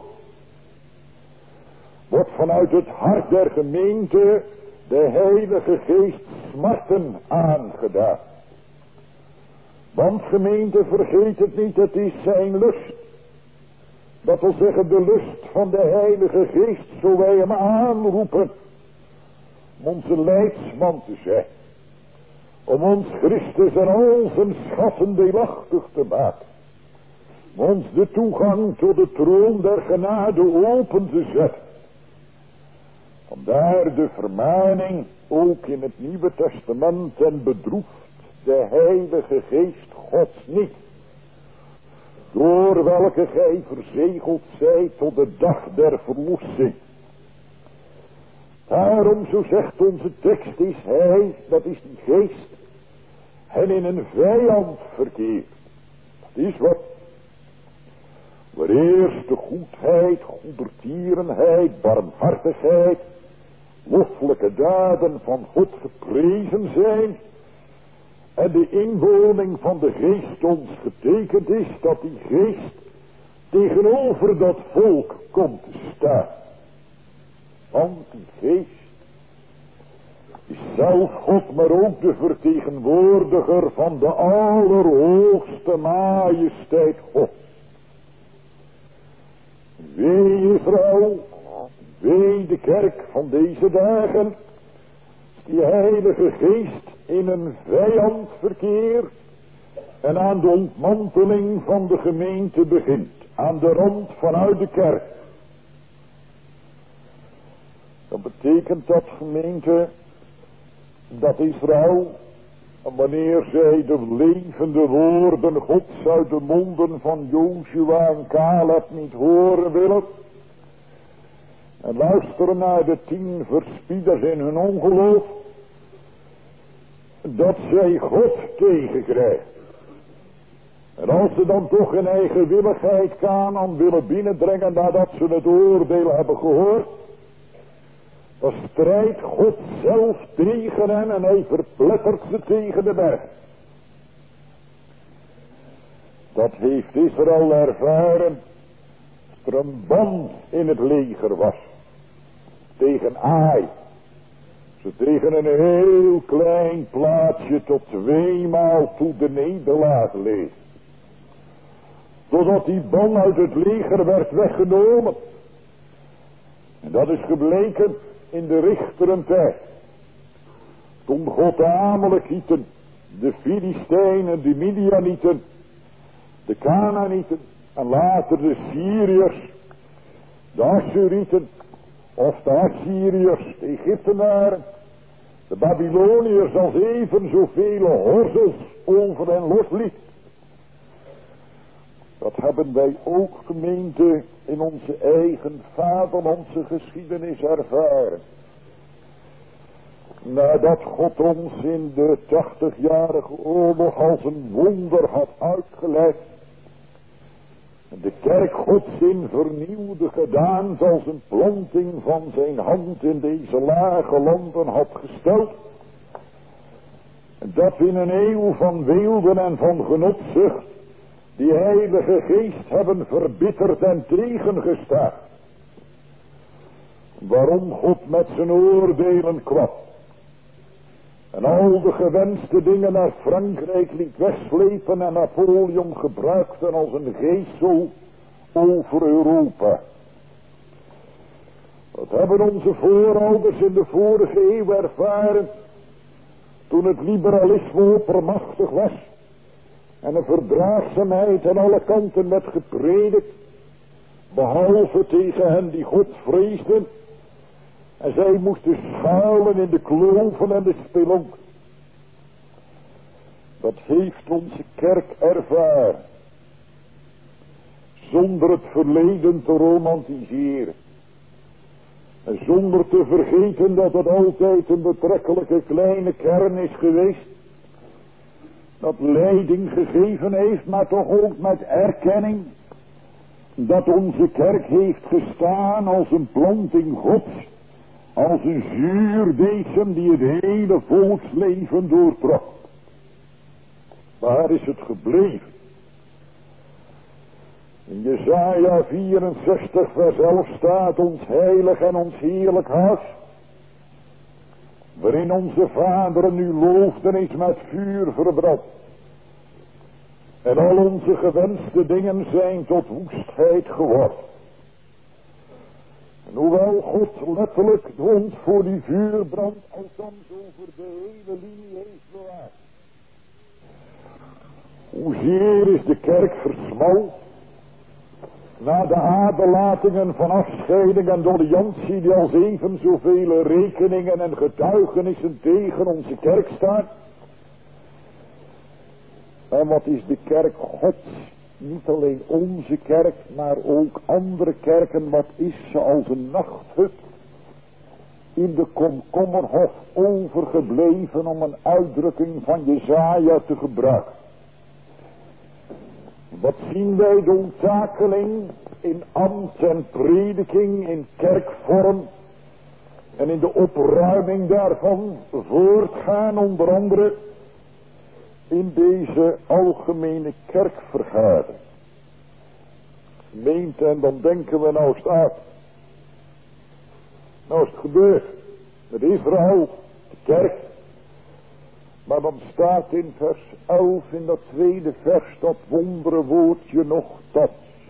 wordt vanuit het hart der gemeente de Heilige Geest smarten aangedaan. Want gemeente, vergeet het niet, het is zijn lust. Dat wil zeggen de lust van de Heilige Geest, zo wij hem aanroepen om onze leidsman te zijn. Om ons Christus en al zijn schatten deelachtig te maken. Om ons de toegang tot de troon der genade open te zetten. Vandaar de vermaning ook in het Nieuwe Testament en bedroeft de Heilige Geest Gods niet. door welke gij verzegeld zijt tot de dag der verlossing. Daarom, zo zegt onze tekst, is hij, dat is die geest, en in een vijand verkeert. Dat is wat. Waar eerst de goedheid, goedertierenheid, barmhartigheid, loffelijke daden van God geprezen zijn, en de inwoning van de geest ons getekend is, dat die geest tegenover dat volk komt te staan. Want die geest is zelf God, maar ook de vertegenwoordiger van de allerhoogste majesteit God. Wee Israël, wee de kerk van deze dagen, die heilige geest in een vijand verkeert en aan de ontmanteling van de gemeente begint, aan de rand vanuit de kerk. Dat betekent dat, gemeente, dat Israël, wanneer zij de levende woorden Gods uit de monden van Jozua en Caleb niet horen willen, en luisteren naar de 10 verspieders in hun ongeloof, dat zij God tegenkrijgen. En als ze dan toch in eigenwilligheid Kanaan willen binnendringen nadat ze het oordeel hebben gehoord, dan strijdt God zelf tegen hen en hij verplettert ze tegen de berg. Dat heeft Israël ervaren als er een band in het leger was. Tegen Ai. Ze tegen een heel klein plaatsje tot 2 maal toe de nederlaag leed. Totdat die band uit het leger werd weggenomen. En dat is gebleken in de richterentijd. Toen God de Amalekieten, de Filistijnen, de Midianieten, de Kanaanieten en later de Syriërs, de Assurieten of de Assyriërs, de Egyptenaren, de Babyloniërs als even zoveel horzels over hen losliet. Dat hebben wij ook, gemeente, in onze eigen vaderlandse geschiedenis ervaren. Nadat God ons in de 80-jarige oorlog als een wonder had uitgelegd, en de kerk Gods in vernieuwde gedaan als een planting van zijn hand in deze lage landen had gesteld, en dat in een eeuw van weelde en van genotzucht die heilige geest hebben verbitterd en tegengestaan. Waarom God met zijn oordelen kwam en al de gewenste dingen naar Frankrijk liet wegslepen en Napoleon gebruikte als een geestel over Europa. Dat hebben onze voorouders in de vorige eeuw ervaren, toen het liberalisme oppermachtig was en een verdraagzaamheid aan alle kanten werd gepredikt, behalve tegen hen die God vreesden, en zij moesten schuilen in de kloven en de spelonken. Dat heeft onze kerk ervaren, zonder het verleden te romantiseren. En zonder te vergeten dat het altijd een betrekkelijke kleine kern is geweest, dat leiding gegeven heeft, maar toch ook met erkenning dat onze kerk heeft gestaan als een planting Gods, als een zuurdesem die het hele volksleven doortrok. Waar is het gebleven? In Jesaja 64 vers 11 staat ons heilig en ons heerlijk huis, waarin onze vaderen nu loofden is met vuur verbrand. En al onze gewenste dingen zijn tot woestheid geworden. En hoewel God letterlijk ons voor die vuurbrand althans over de hele linie heeft bewaard, hoezeer is de kerk versmald na de aderlatingen van afscheiding en doleantie die als even zoveel rekeningen en getuigenissen tegen onze kerk staan. En wat is de kerk Gods niet alleen onze kerk, maar ook andere kerken. Wat is ze als een nachthut in de komkommerhof overgebleven, om een uitdrukking van Jesaja te gebruiken. Wat zien wij de onttakeling in ambt en prediking, in kerkvorm en in de opruiming daarvan voortgaan, onder andere in deze algemene kerkvergadering. Gemeente, en dan denken we nou staat. Nou is het gebeurd met Israël, de kerk. Maar dan staat in vers 11, in dat tweede vers, dat wondere woordje nochtans.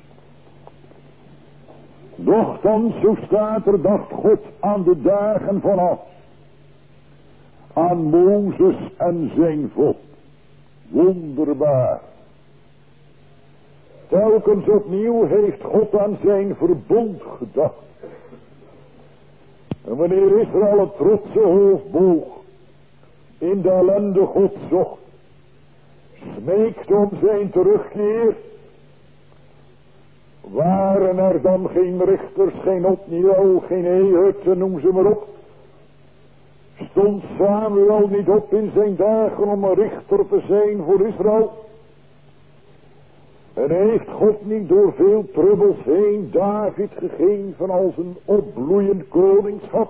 Nochtans, zo staat er, dacht God aan de dagen vanaf. Aan Mozes en zijn volk. Wonderbaar. Telkens opnieuw heeft God aan zijn verbond gedacht. En wanneer Israël het trotse hoofd boog, in de ellende God zocht, smeekte om zijn terugkeer, waren er dan geen richters, geen Otniel, geen Ehud, noem ze maar op. Stond Samuel niet op in zijn dagen om een richter te zijn voor Israël? En heeft God niet door veel trubbels heen David gegeven als een opbloeiend koningschap?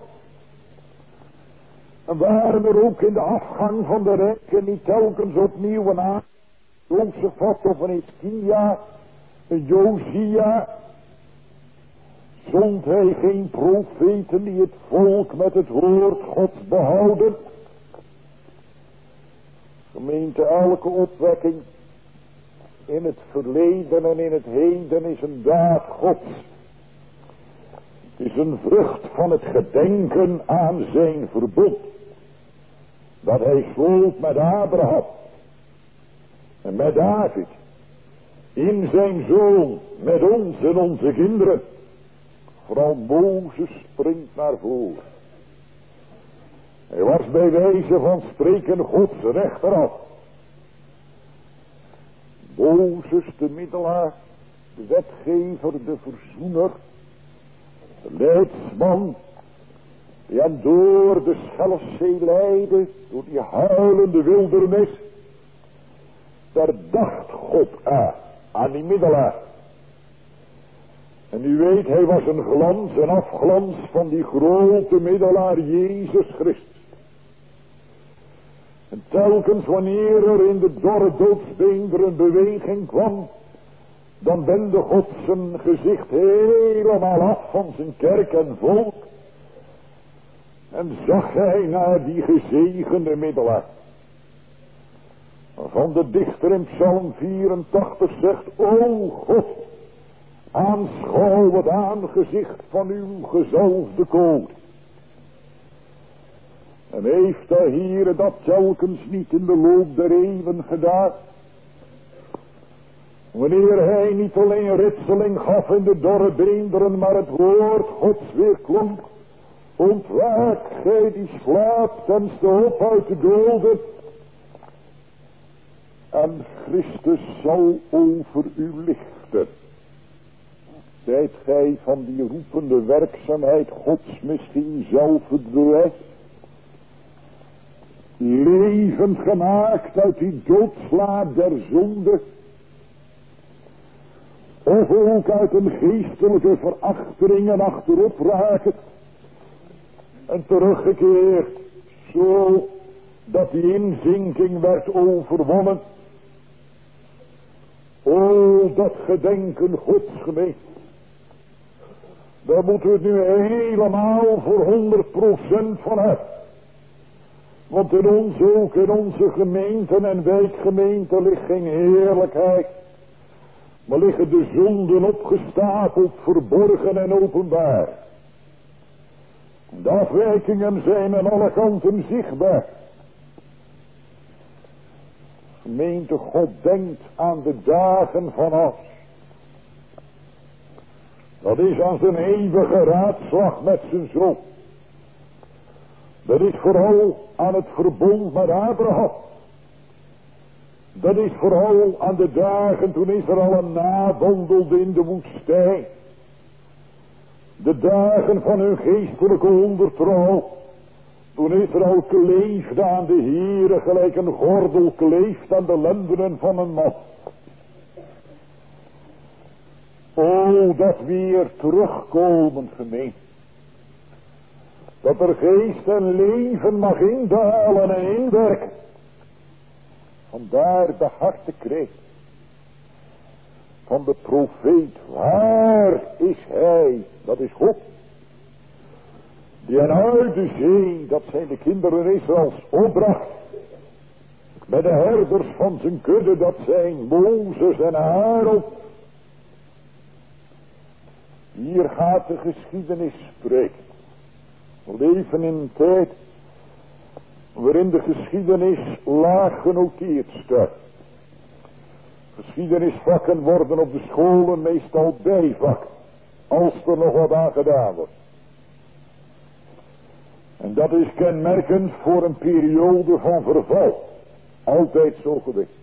En waren er ook in de afgang van de rijken niet telkens opnieuw een Jozefat of een Hiskia, een Josia? Zond hij geen profeten die het volk met het woord Gods behouden? Gemeente, elke opwekking in het verleden en in het heden is een daad Gods. Het is een vrucht van het gedenken aan zijn verbond. Dat hij sloot met Abraham en met David. In zijn zoon, met ons en onze kinderen. Vooral Mozes springt naar voren. Hij was bij wijze van spreken Gods rechteraf. Mozes de middelaar, de wetgever, de verzoener, de leidsman, die hem door de Schelfzee leidde, door die huilende wildernis. Daar dacht God aan die middelaar. En u weet, hij was een glans en afglans van die grote middelaar Jezus Christus. En telkens wanneer er in de dorre doodsbeender een beweging kwam, dan wendde God zijn gezicht helemaal af van zijn kerk en volk. En zag hij naar die gezegende middelaar. Van de dichter in Psalm 84 zegt, o God, aanschouw het aangezicht van uw gezalfde koning. En heeft de Heere dat telkens niet in de loop der eeuwen gedaan? Wanneer hij niet alleen ritseling gaf in de dorre beenderen, maar het woord Gods weer klonk. Ontwaak, gij die slaapt, en sta op uit de doden. En Christus zal over u lichten. Zijt gij van die roepende werkzaamheid Gods misschien zelf het bewijs? Levend gemaakt uit die doodslaap der zonde. Of ook uit een geestelijke verachtering en achterop raken. En teruggekeerd, zo dat die inzinking werd overwonnen. O, dat gedenken Gods gemeente. Daar moeten we het nu helemaal voor 100% van hebben. Want in ons ook, in onze gemeenten en wijkgemeenten ligt geen heerlijkheid. Maar liggen de zonden opgestapeld, verborgen en openbaar. De afwijkingen zijn aan alle kanten zichtbaar. Gemeente, God denkt aan de dagen van ons. Dat is aan zijn eeuwige raadslag met zijn zoon. Dat is vooral aan het verbond met Abraham. Dat is vooral aan de dagen toen Israël nawandelde in de woestijn. De dagen van hun geestelijke ondertrouw. Toen Israël kleefde aan de Heere gelijk een gordel kleeft aan de lendenen van een man. O, dat weer terugkomen gemeen. Dat er geest en leven mag indalen en inwerken. Vandaar de hartekreet van de profeet. Waar is hij? Dat is God. Die uit de zee, dat zijn de kinderen Israëls, opbracht. Met de herders van zijn kudde, dat zijn Mozes en Aaron. Hier gaat de geschiedenis spreken. We leven in een tijd waarin de geschiedenis laag genoteerd staat. Geschiedenisvakken worden op de scholen meestal bijvakken, als er nog wat aan gedaan wordt. En dat is kenmerkend voor een periode van verval. Altijd zo geweest.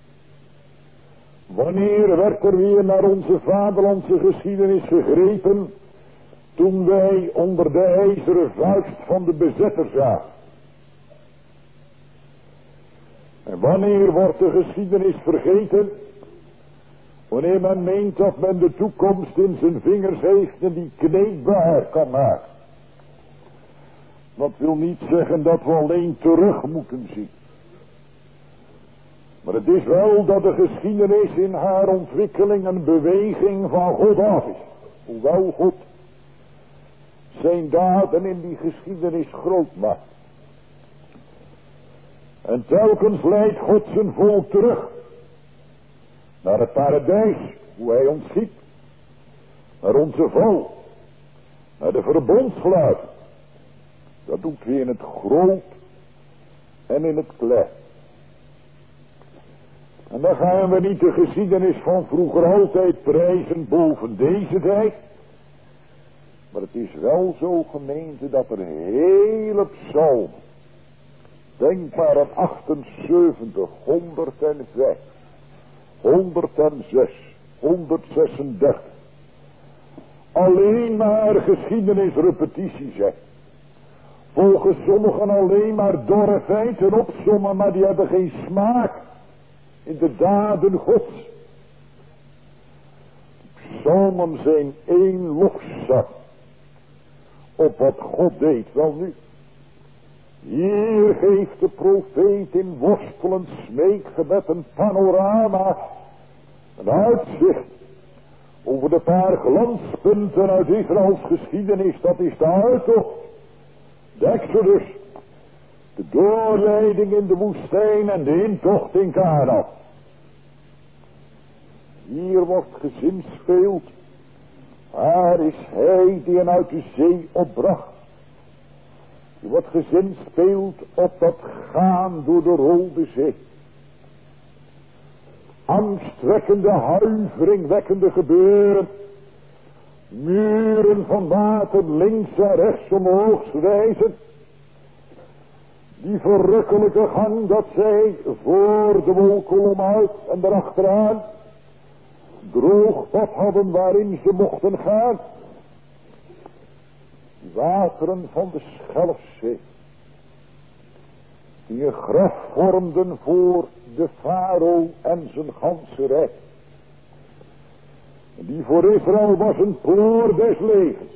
Wanneer werd er weer naar onze vaderlandse geschiedenis gegrepen, toen wij onder de ijzeren vuist van de bezetter zaten? En wanneer wordt de geschiedenis vergeten? Wanneer men meent dat men de toekomst in zijn vingers heeft en die kneedbaar kan maken. Dat wil niet zeggen dat we alleen terug moeten zien. Maar het is wel dat de geschiedenis in haar ontwikkeling een beweging van God af is. Hoewel God zijn daden in die geschiedenis groot maakt. En telkens leidt God zijn volk terug. Naar het paradijs, hoe hij ons ziet. Naar onze val. Naar de verbondsluiting. Dat doet hij in het groot en in het klein. En dan gaan we niet de geschiedenis van vroeger altijd prijzen boven deze tijd. Maar het is wel zo, gemeente, dat er hele psalmen, denk maar aan 78, 105, 106, 136, alleen maar geschiedenisrepetitie zijn. Volgens sommigen alleen maar dorre feiten opsommen, maar die hebben geen smaak in de daden Gods. Psalmen zijn één lofzang op wat God deed. Wel nu, hier geeft de profeet in worstelend smeekgebed een panorama, een uitzicht over de paar glanspunten uit Israëls geschiedenis. Dat is de uittocht, de Exodus, de doorleiding in de woestijn en de intocht in Canaan. Hier wordt gezinspeeld. Waar is hij die hen uit de zee opbracht? Die wordt gezinspeeld op dat gaan door de Rode Zee. Angstwekkende, huiveringwekkende gebeuren. Muren van water links en rechts omhoog wijzen. Die verrukkelijke gang dat zij voor de wolkolom uit en erachteraan droog pad hadden waarin ze mochten gaan. Die wateren van de Schelfzee, die een graf vormden voor de farao en zijn ganse rijk. Die voor Israël was een poort des levens.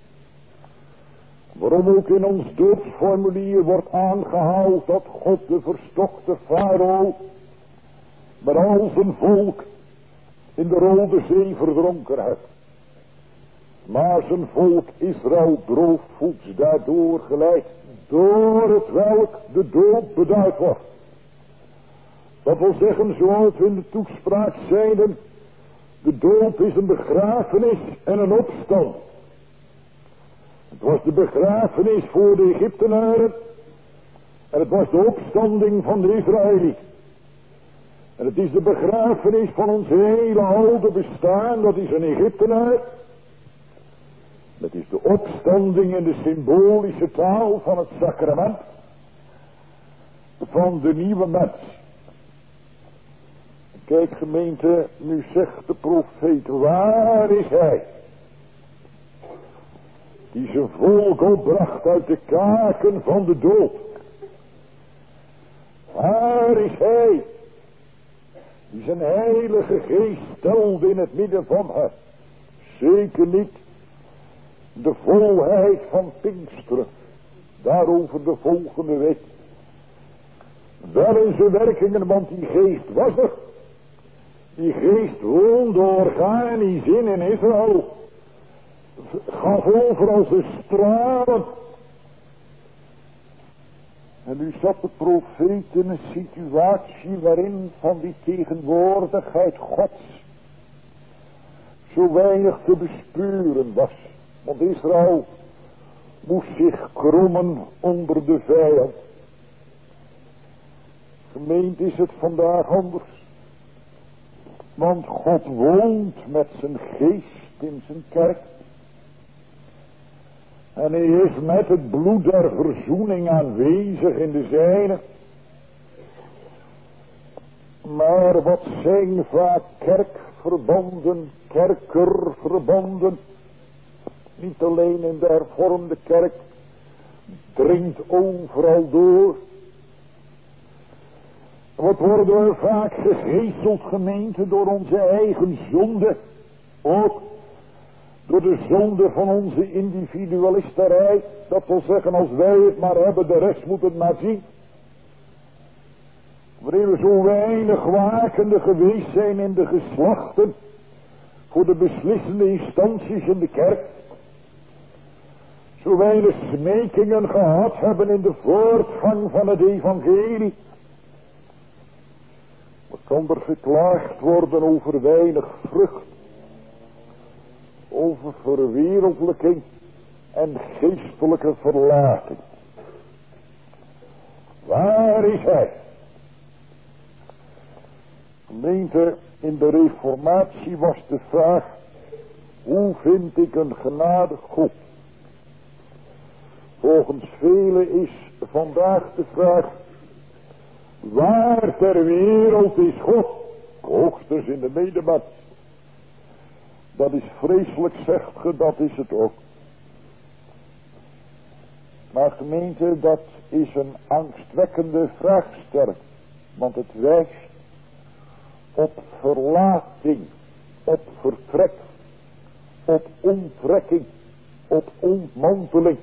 Waarom ook in ons doodsformulier wordt aangehaald dat God de verstokte farao met al zijn volk in de Rode Zee verdronken heeft. Maar zijn volk Israël droogvoets daardoor geleid, door het welk de dood beduid wordt. Dat wil zeggen, zoals we in de toespraak zeiden, de dood is een begrafenis en een opstand. Het was de begrafenis voor de Egyptenaren en het was de opstanding van de Israëlieten. En het is de begrafenis van ons hele oude bestaan, dat is een Egyptenaar. Het is de opstanding in de symbolische taal van het sacrament van de nieuwe mens. Kijk gemeente, nu zegt de profeet, waar is hij? Die zijn volk opbracht uit de kaken van de dood. Waar is hij? Die zijn heilige geest stelde in het midden van hen. Zeker niet de volheid van Pinksteren. Daarover de volgende week. Wel in zijn werkingen, want die geest was er. Die geest woonde organisch in Israël. Gaf overal zijn stralen. En nu zat de profeet in een situatie waarin van die tegenwoordigheid Gods zo weinig te bespeuren was. Want Israël moest zich krommen onder de vijand. Gemeente, is het vandaag anders. Want God woont met zijn geest in zijn kerk. En hij is met het bloed der verzoening aanwezig in de zijne. Maar wat zijn vaak kerkverbanden, kerkerverbanden. Niet alleen in de hervormde kerk. Dringt overal door. Wat worden we vaak gegeeseld, gemeente, door onze eigen zonde. Ook door de zonde van onze individualisterij. Dat wil zeggen, als wij het maar hebben, de rest moet het maar zien. Waarin we zo weinig wakende geweest zijn in de geslachten. Voor de beslissende instanties in de kerk. Zo weinig smekingen gehad hebben in de voortgang van het evangelie. Wat kan er geklaagd worden over weinig vrucht? Over verwereldlijking en geestelijke verlating. Waar is hij? Gemeente, in de reformatie was de vraag: hoe vind ik een genadig God? Volgens velen is vandaag de vraag: waar ter wereld is God? Hoogstens in de medemaat. Dat is vreselijk, zegt ge, dat is het ook. Maar gemeente, dat is een angstwekkende vraagstelling. Want het wijst op verlating, op vertrek, op onttrekking, op ontmanteling.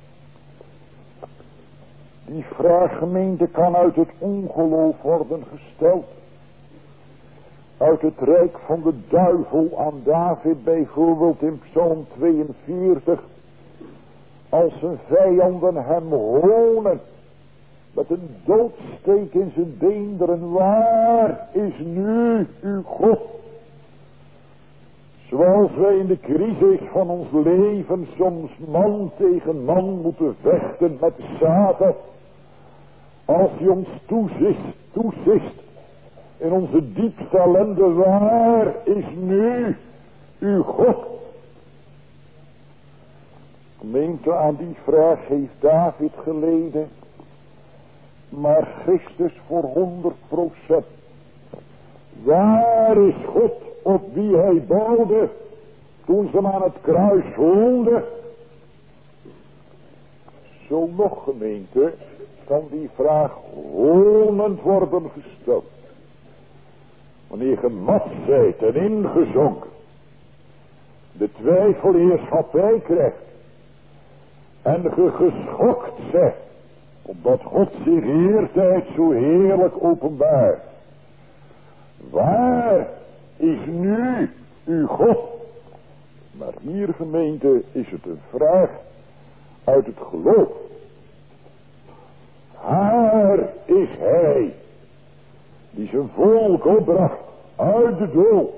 Die vraag, gemeente, kan uit het ongeloof worden gesteld. Uit het rijk van de duivel aan David bijvoorbeeld in Psalm 42. Als zijn vijanden hem honen. Met een doodsteek in zijn beenderen. Waar is nu uw God? Zoals wij in de crisis van ons leven soms man tegen man moeten vechten met Satan. Als hij ons toezist in onze diepste ellende, waar is nu uw God? Gemeente, aan die vraag heeft David geleden, maar Christus voor 100%. Waar is God op wie hij bouwde toen ze hem aan het kruis holden? Zo nog, gemeente, kan die vraag honend worden gesteld. Wanneer je mat zijt en ingezonken, de twijfelheerschappij krijgt en je geschokt zijt, omdat God zich eertijd zo heerlijk openbaart. Waar is nu uw God? Maar hier, gemeente, is het een vraag uit het geloof. Waar is hij die zijn volk opbracht uit de dood?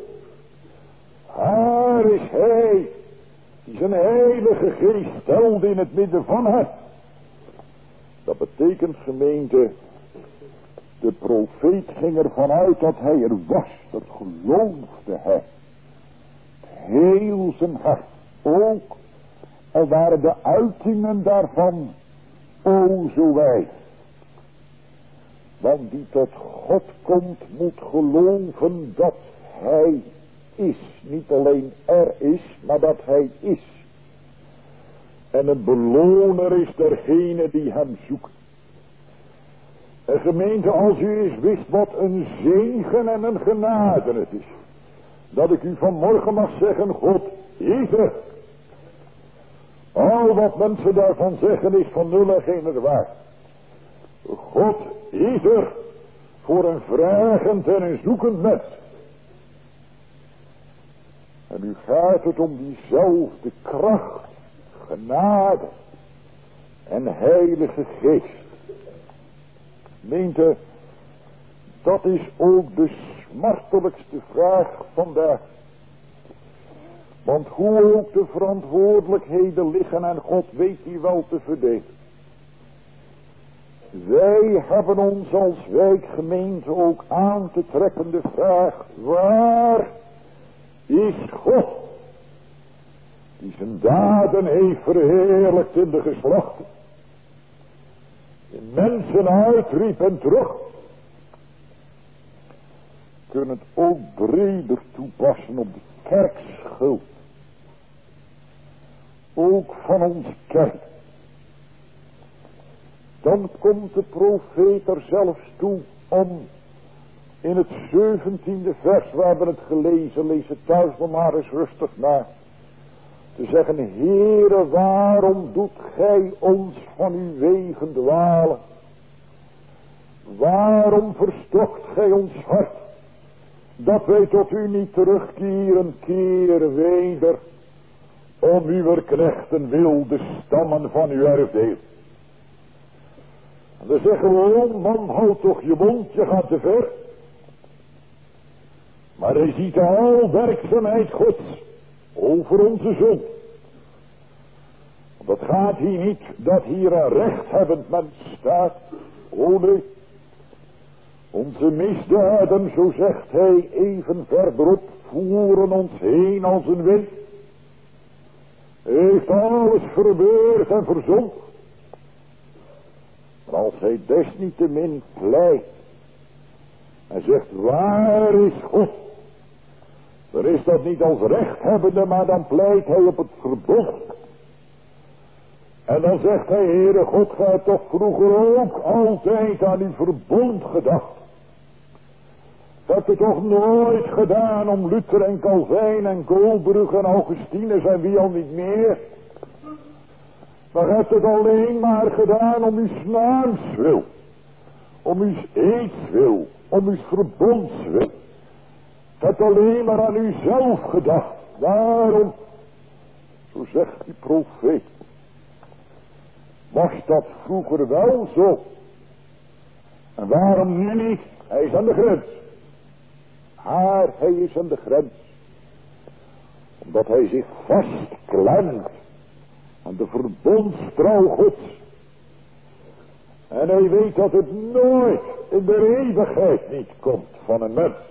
Waar is hij die zijn heilige geest stelde in het midden van hen? Dat betekent, gemeente, de profeet ging ervan uit dat hij er was. Dat geloofde hij. Heel zijn hart. Ook al waren de uitingen daarvan o zo wijd. Want die tot God komt, moet geloven dat hij is. Niet alleen er is, maar dat hij is. En een beloner is dergene die hem zoekt. En gemeente, als u eens wist wat een zegen en een genade het is. Dat ik u vanmorgen mag zeggen, God is er. Al wat mensen daarvan zeggen is van nul en geen waar. God is er voor een vragend en een zoekend mens. En nu gaat het om diezelfde kracht, genade en heilige geest. Gemeente, dat is ook de smartelijkste vraag vandaag. Want hoe ook de verantwoordelijkheden liggen en God weet die wel te verdelen. Wij hebben ons als wijkgemeente ook aan te trekken de vraag, waar is God? Die zijn daden heeft verheerlijkt in de geslachten. Die mensen uitriep en terug. Kunnen het ook breder toepassen op de kerkschuld. Ook van onze kerk. Dan komt de profeet er zelfs toe om in het 17e vers, we hebben het gelezen, lees het thuis nog maar eens rustig na. Te zeggen, Heere, waarom doet gij ons van uw wegen dwalen? Waarom verstokt gij ons hart? Dat wij tot u niet terugkeren, keren weder. Om uw knechten wil de stammen van uw erfdeel. En dan zeggen we, oh man, houd toch je mond, je gaat te ver. Maar hij ziet al werkzaamheid Gods over onze zon. Want het gaat hier niet dat hier een rechthebbend mens staat. Oh nee. Onze misdaden, zo zegt hij even verderop, voeren ons heen als een wind. Hij heeft alles verbeurd en verzond. Maar als hij desniettemin pleit en zegt, waar is God? Dan is dat niet als rechthebbende, maar dan pleit hij op het verbond. En dan zegt hij, Heere God, gij hebt toch vroeger ook altijd aan uw verbond gedacht. Dat hebt het toch nooit gedaan om Luther en Calvijn en Koolbrug en Augustinus en wie al niet meer. Maar gij hebt het alleen maar gedaan om uw naams wil. Om uw eeds wil. Om uw verbonds wil. Het hebt alleen maar aan uzelf gedacht. Waarom? Zo zegt die profeet. Was dat vroeger wel zo? En waarom nu niet? Hij is aan de grens. Hij is aan de grens. Omdat hij zich vastklemt aan de verbondstrouw Gods. En hij weet dat het nooit in de eeuwigheid niet komt van een mens.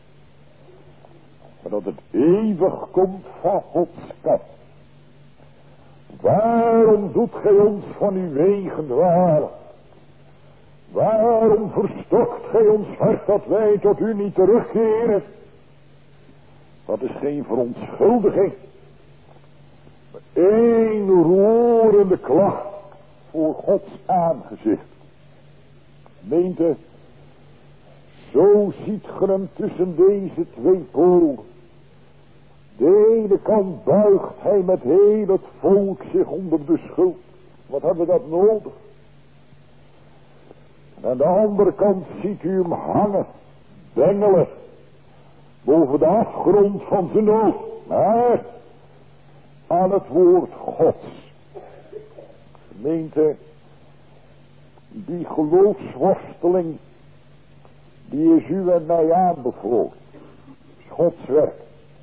Maar dat het eeuwig komt van Gods kant. Waarom doet gij ons van uw wegen dwalen? Waarom verstokt gij ons hart dat wij tot u niet terugkeren? Dat is geen verontschuldiging. Maar één roerende klacht voor Gods aangezicht. Gemeente, zo ziet ge hem tussen deze twee polen. De ene kant buigt hij met heel het volk zich onder de schuld. Wat hebben we dat nodig? En aan de andere kant ziet u hem hangen, bengelen, boven de afgrond van zijn nood. Maar aan het woord Gods. Gemeente, die geloofsworsteling, die is u en mij aanbevolen. Is Gods werk.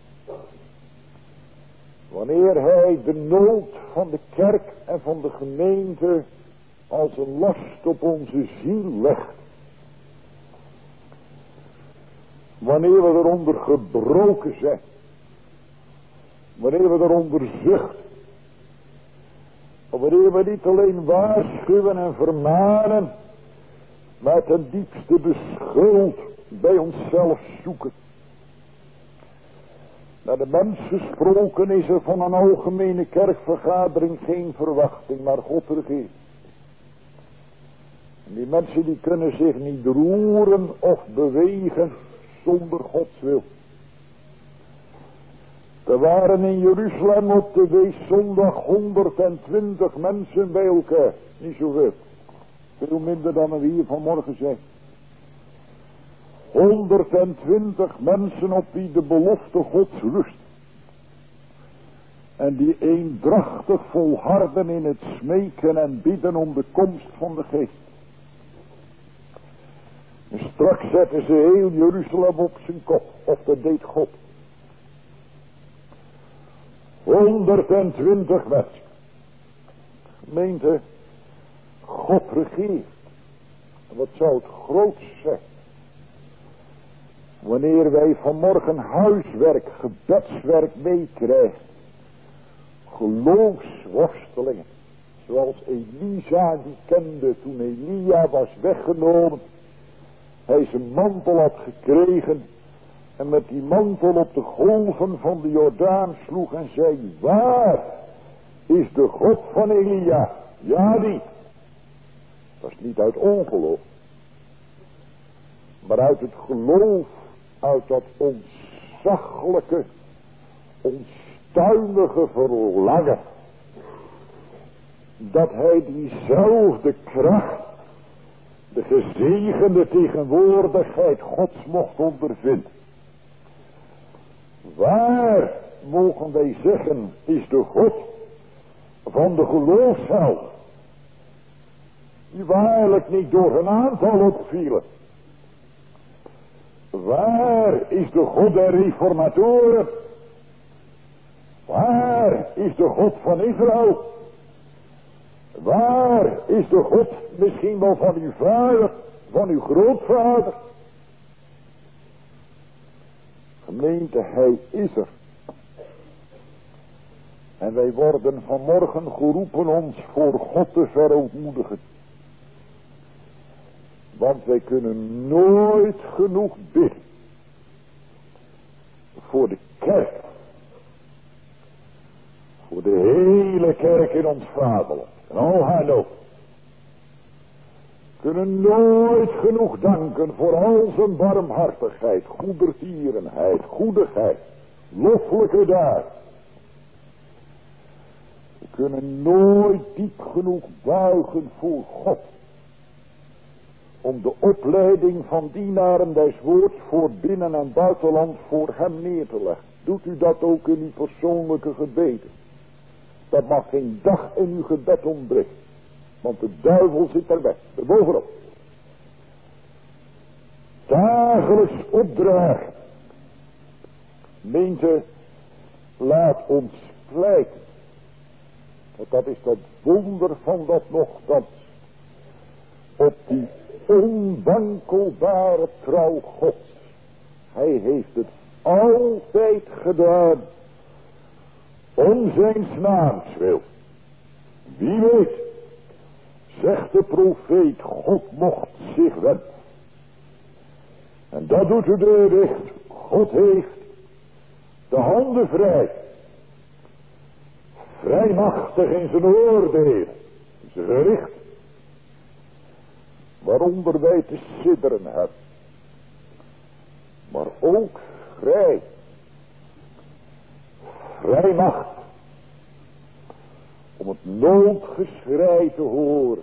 Wanneer hij de nood van de kerk en van de gemeente als een last op onze ziel legt. Wanneer we eronder gebroken zijn. Wanneer we eronder zuchten. Wanneer we niet alleen waarschuwen en vermanen. maar ten diepste de schuld bij onszelf zoeken. Naar de mens gesproken is er van een algemene kerkvergadering geen verwachting, maar God regeert. En die mensen die kunnen zich niet roeren of bewegen zonder Gods wil. Er waren in Jeruzalem op de weeszondag 120 mensen bij elkaar. Niet zoveel. Veel minder dan we hier vanmorgen zijn. 120 mensen op wie de belofte Gods rust. En die eendrachtig volharden in het smeken en bidden om de komst van de Geest. En straks zetten ze heel Jeruzalem op zijn kop. Of dat deed God. 120 mensen. Gemeente, God regeert. En wat zou het grootst zijn? Wanneer wij vanmorgen huiswerk, gebedswerk meekrijgen. Geloofsworstelingen. Zoals Elisa die kende toen Elia was weggenomen. Hij zijn mantel had gekregen. En met die mantel op de golven van de Jordaan sloeg en zei: waar is de God van Elia? Ja, die. Dat is niet uit ongeloof. Maar uit het geloof. Uit dat ontzaglijke, onstuimige verlangen. Dat hij diezelfde kracht. De gezegende tegenwoordigheid Gods mocht ondervinden. Waar, mogen wij zeggen, is de God van de geloofsheld. Die waarlijk niet door een aantal opvielen. Waar is de God der reformatoren? Waar is de God van Israël? Waar is de God misschien wel van uw vader, van uw grootvader? Gemeente, hij is er. En wij worden vanmorgen geroepen ons voor God te verootmoedigen. Want wij kunnen nooit genoeg bidden. Voor de kerk. Voor de hele kerk in ons vaderland. En al haar nood. We kunnen nooit genoeg danken voor al zijn barmhartigheid, goedertierenheid, goedigheid, loffelijke daad. We kunnen nooit diep genoeg buigen voor God. Om de opleiding van dienaren des woords voor binnen- en buitenland voor hem neer te leggen. Doet u dat ook in uw persoonlijke gebeden. Dat mag geen dag in uw gebed ontbreken. Want de duivel zit er weg, erbovenop. Dagelijks opdragen. Gemeente, laat ons pleiten. Want dat is dat wonder van dat nog dat op die onwankelbare trouw Gods. Hij heeft het altijd gedaan. Om zijn naams wil. Wie weet, zegt de profeet, God mocht zich wenden. En dat doet u de richt. God heeft de handen vrij. Vrijmachtig in zijn oordelen. Zijn gericht. Waaronder wij te sidderen hebben. Maar ook vrij. Vrijmacht. Om het noodgeschrei te horen.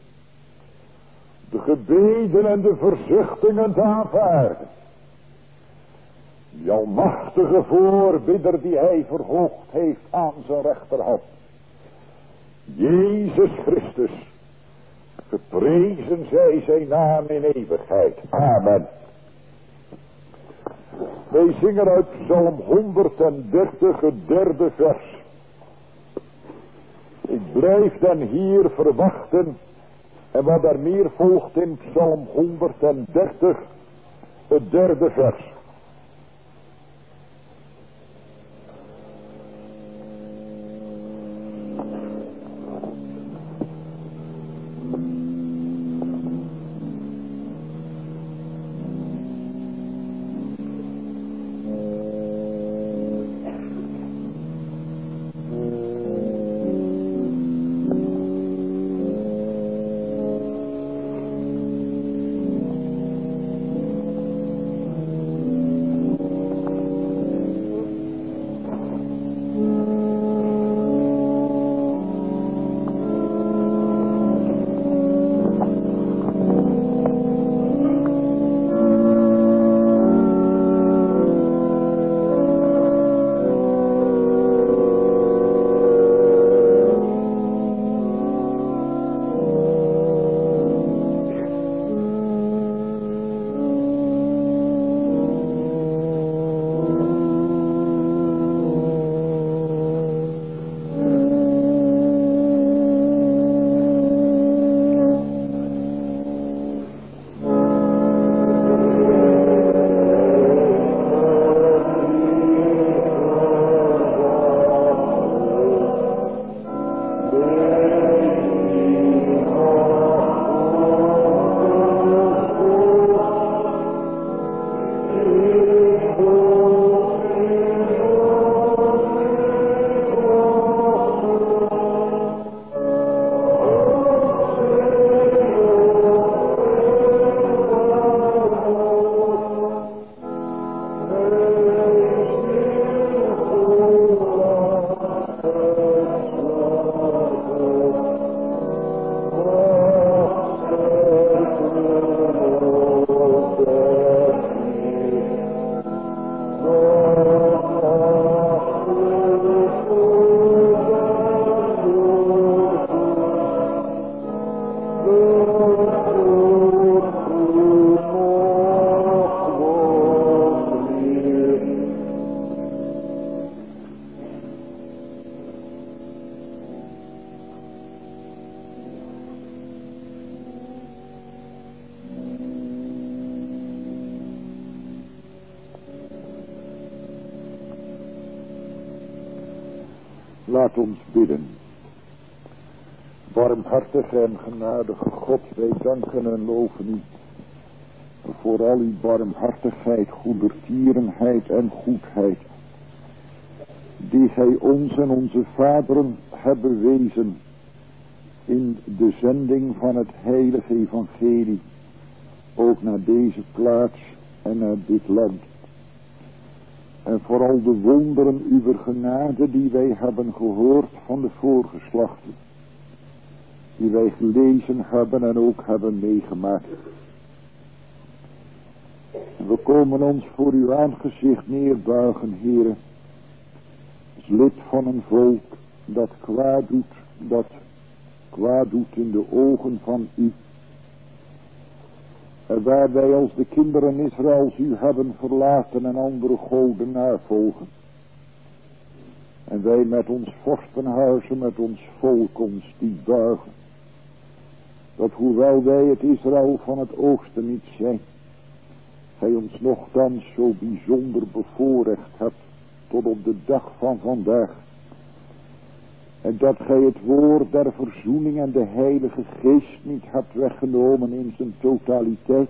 De gebeden en de verzuchtingen te aanvaarden. Die almachtige voorbidder die hij verhoogd heeft aan zijn rechterhand. Jezus Christus. Geprezen zij zijn naam in eeuwigheid. Amen. Wij zingen uit Psalm 130 het derde vers. Ik blijf dan hier verwachten. En wat er meer volgt in Psalm 130 het derde vers. Laat ons bidden. Barmhartige en genadige God, wij danken en loven u voor al uw barmhartigheid, goedertierenheid en goedheid, die gij ons en onze vaderen hebben bewezen in de zending van het heilige evangelie, ook naar deze plaats en naar dit land. En vooral de wonderen uwer genade die wij hebben gehoord van de voorgeslachten, die wij gelezen hebben en ook hebben meegemaakt. En we komen ons voor uw aangezicht neerbuigen, Heere, als lid van een volk dat kwaad doet in de ogen van u. En waar wij als de kinderen Israëls u hebben verlaten en andere goden navolgen. En wij met ons vorstenhuizen, met ons volk ons die buigen. Dat hoewel wij het Israël van het oosten niet zijn, gij ons nochtans zo bijzonder bevoorrecht hebt tot op de dag van vandaag. En dat gij het woord der verzoening en de heilige geest niet hebt weggenomen in zijn totaliteit.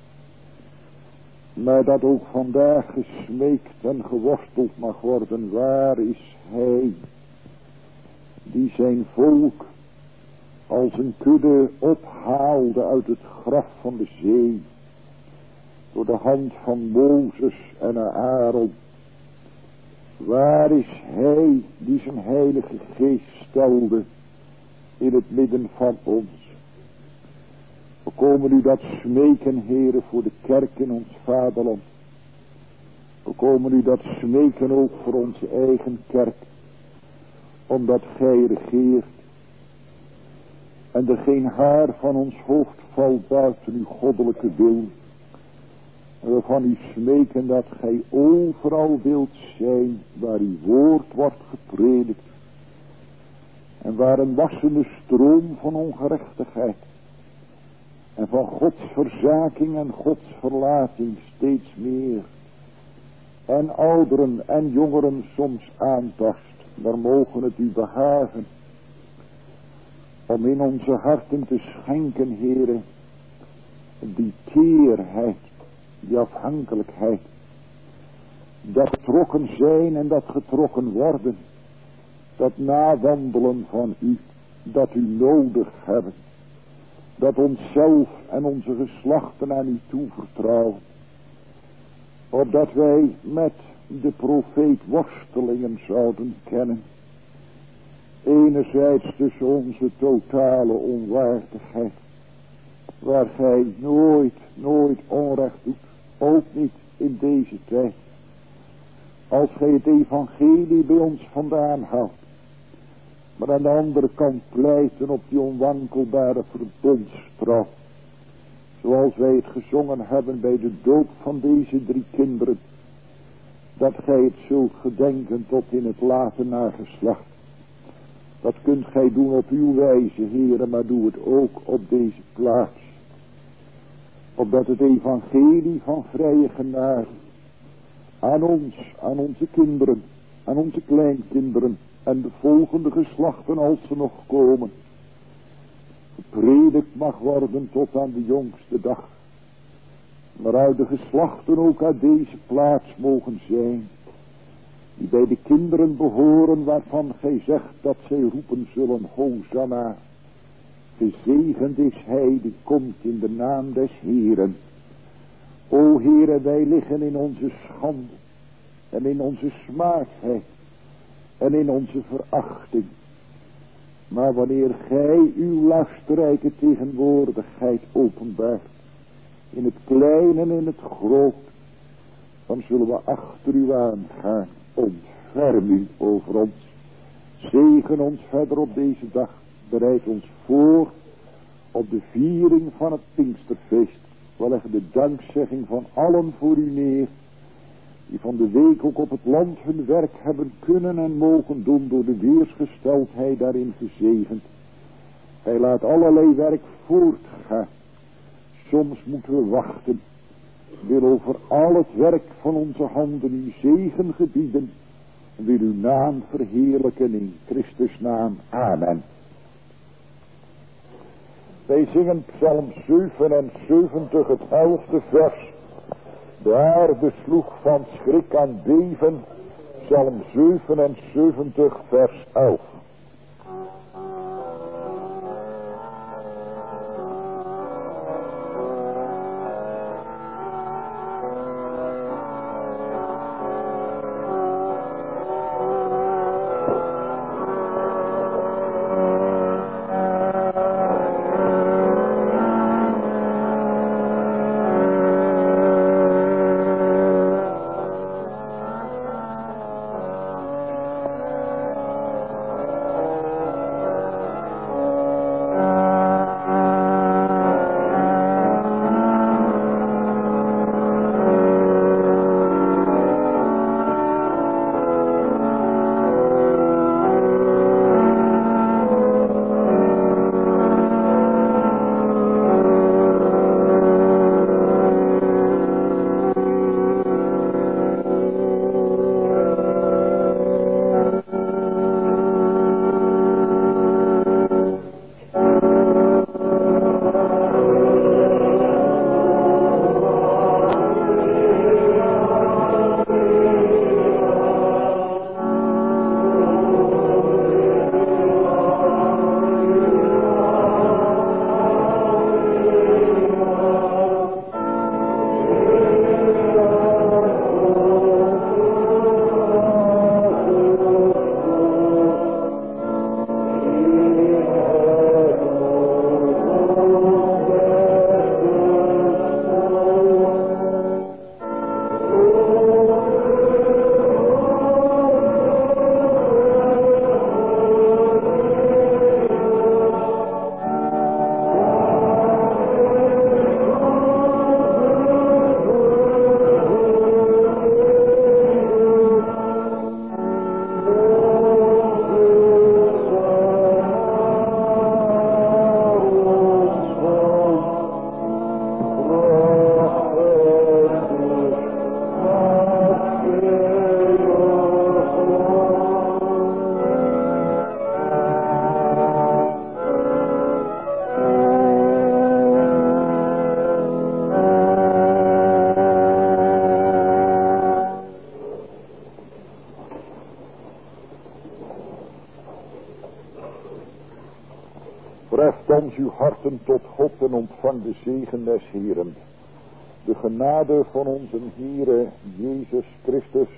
Maar dat ook vandaag gesmeekt en geworsteld mag worden. Waar is hij die zijn volk als een kudde ophaalde uit het graf van de zee. Door de hand van Mozes en Aaron. Waar is hij die zijn heilige geest stelde in het midden van ons? We komen u dat smeken, Heere, voor de kerk in ons vaderland. We komen u dat smeken ook voor onze eigen kerk, omdat gij regeert. En er geen haar van ons hoofd valt buiten uw goddelijke wil. En we van u smeken dat gij overal wilt zijn waar uw woord wordt gepredikt. En waar een wassende stroom van ongerechtigheid en van Gods verzaking en Gods verlating steeds meer. En ouderen en jongeren soms aantast. Daar mogen het u behagen. Om in onze harten te schenken, Heere, die teerheid, die afhankelijkheid. Dat getrokken zijn en dat getrokken worden. Dat nawandelen van u, dat u nodig hebben. Dat onszelf en onze geslachten aan u toevertrouwen. Opdat wij met de profeet worstelingen zouden kennen. Enerzijds tussen onze totale onwaardigheid. Waar gij nooit onrecht doet. Ook niet in deze tijd. Als gij het evangelie bij ons vandaan haalt. Maar aan de andere kant pleiten op die onwankelbare verbondstrouw. Zoals wij het gezongen hebben bij de doop van deze 3 kinderen. Dat gij het zult gedenken tot in het late nageslacht. Dat kunt gij doen op uw wijze, Heere, maar doe het ook op deze plaats. Opdat het evangelie van vrije genade aan ons, aan onze kinderen, aan onze kleinkinderen en de volgende geslachten als ze nog komen, gepredikt mag worden tot aan de jongste dag. Maar uit de geslachten ook uit deze plaats mogen zijn, die bij de kinderen behoren waarvan gij zegt dat zij roepen zullen, Hosanna. Gezegend is hij die komt in de naam des Heeren. O Heere, wij liggen in onze schande en in onze smaakheid en in onze verachting. Maar wanneer gij uw lastrijke tegenwoordigheid openbaart, in het klein en in het groot, dan zullen we achter u aangaan. Ontferm u over ons. Zegen ons verder op deze dag. Bereid ons voor op de viering van het Pinksterfeest. We leggen de dankzegging van allen voor u neer, die van de week ook op het land hun werk hebben kunnen en mogen doen door de weersgesteldheid daarin gezegend. Hij laat allerlei werk voortgaan. Soms moeten we wachten. Wil over al het werk van onze handen uw zegen gebieden. Wil uw naam verheerlijken in Christus naam. Amen. Wij zingen Psalm 77, het 11e vers. De aarde sloeg van schrik aan beven. Psalm 77, vers 11. Thans uw harten tot God en ontvang de zegen des Heeren. De genade van onze Heere Jezus Christus,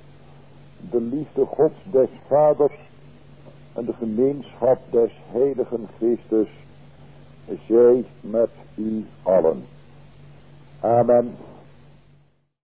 de liefde Gods des Vaders en de gemeenschap des Heiligen Geestes, zij met u allen. Amen.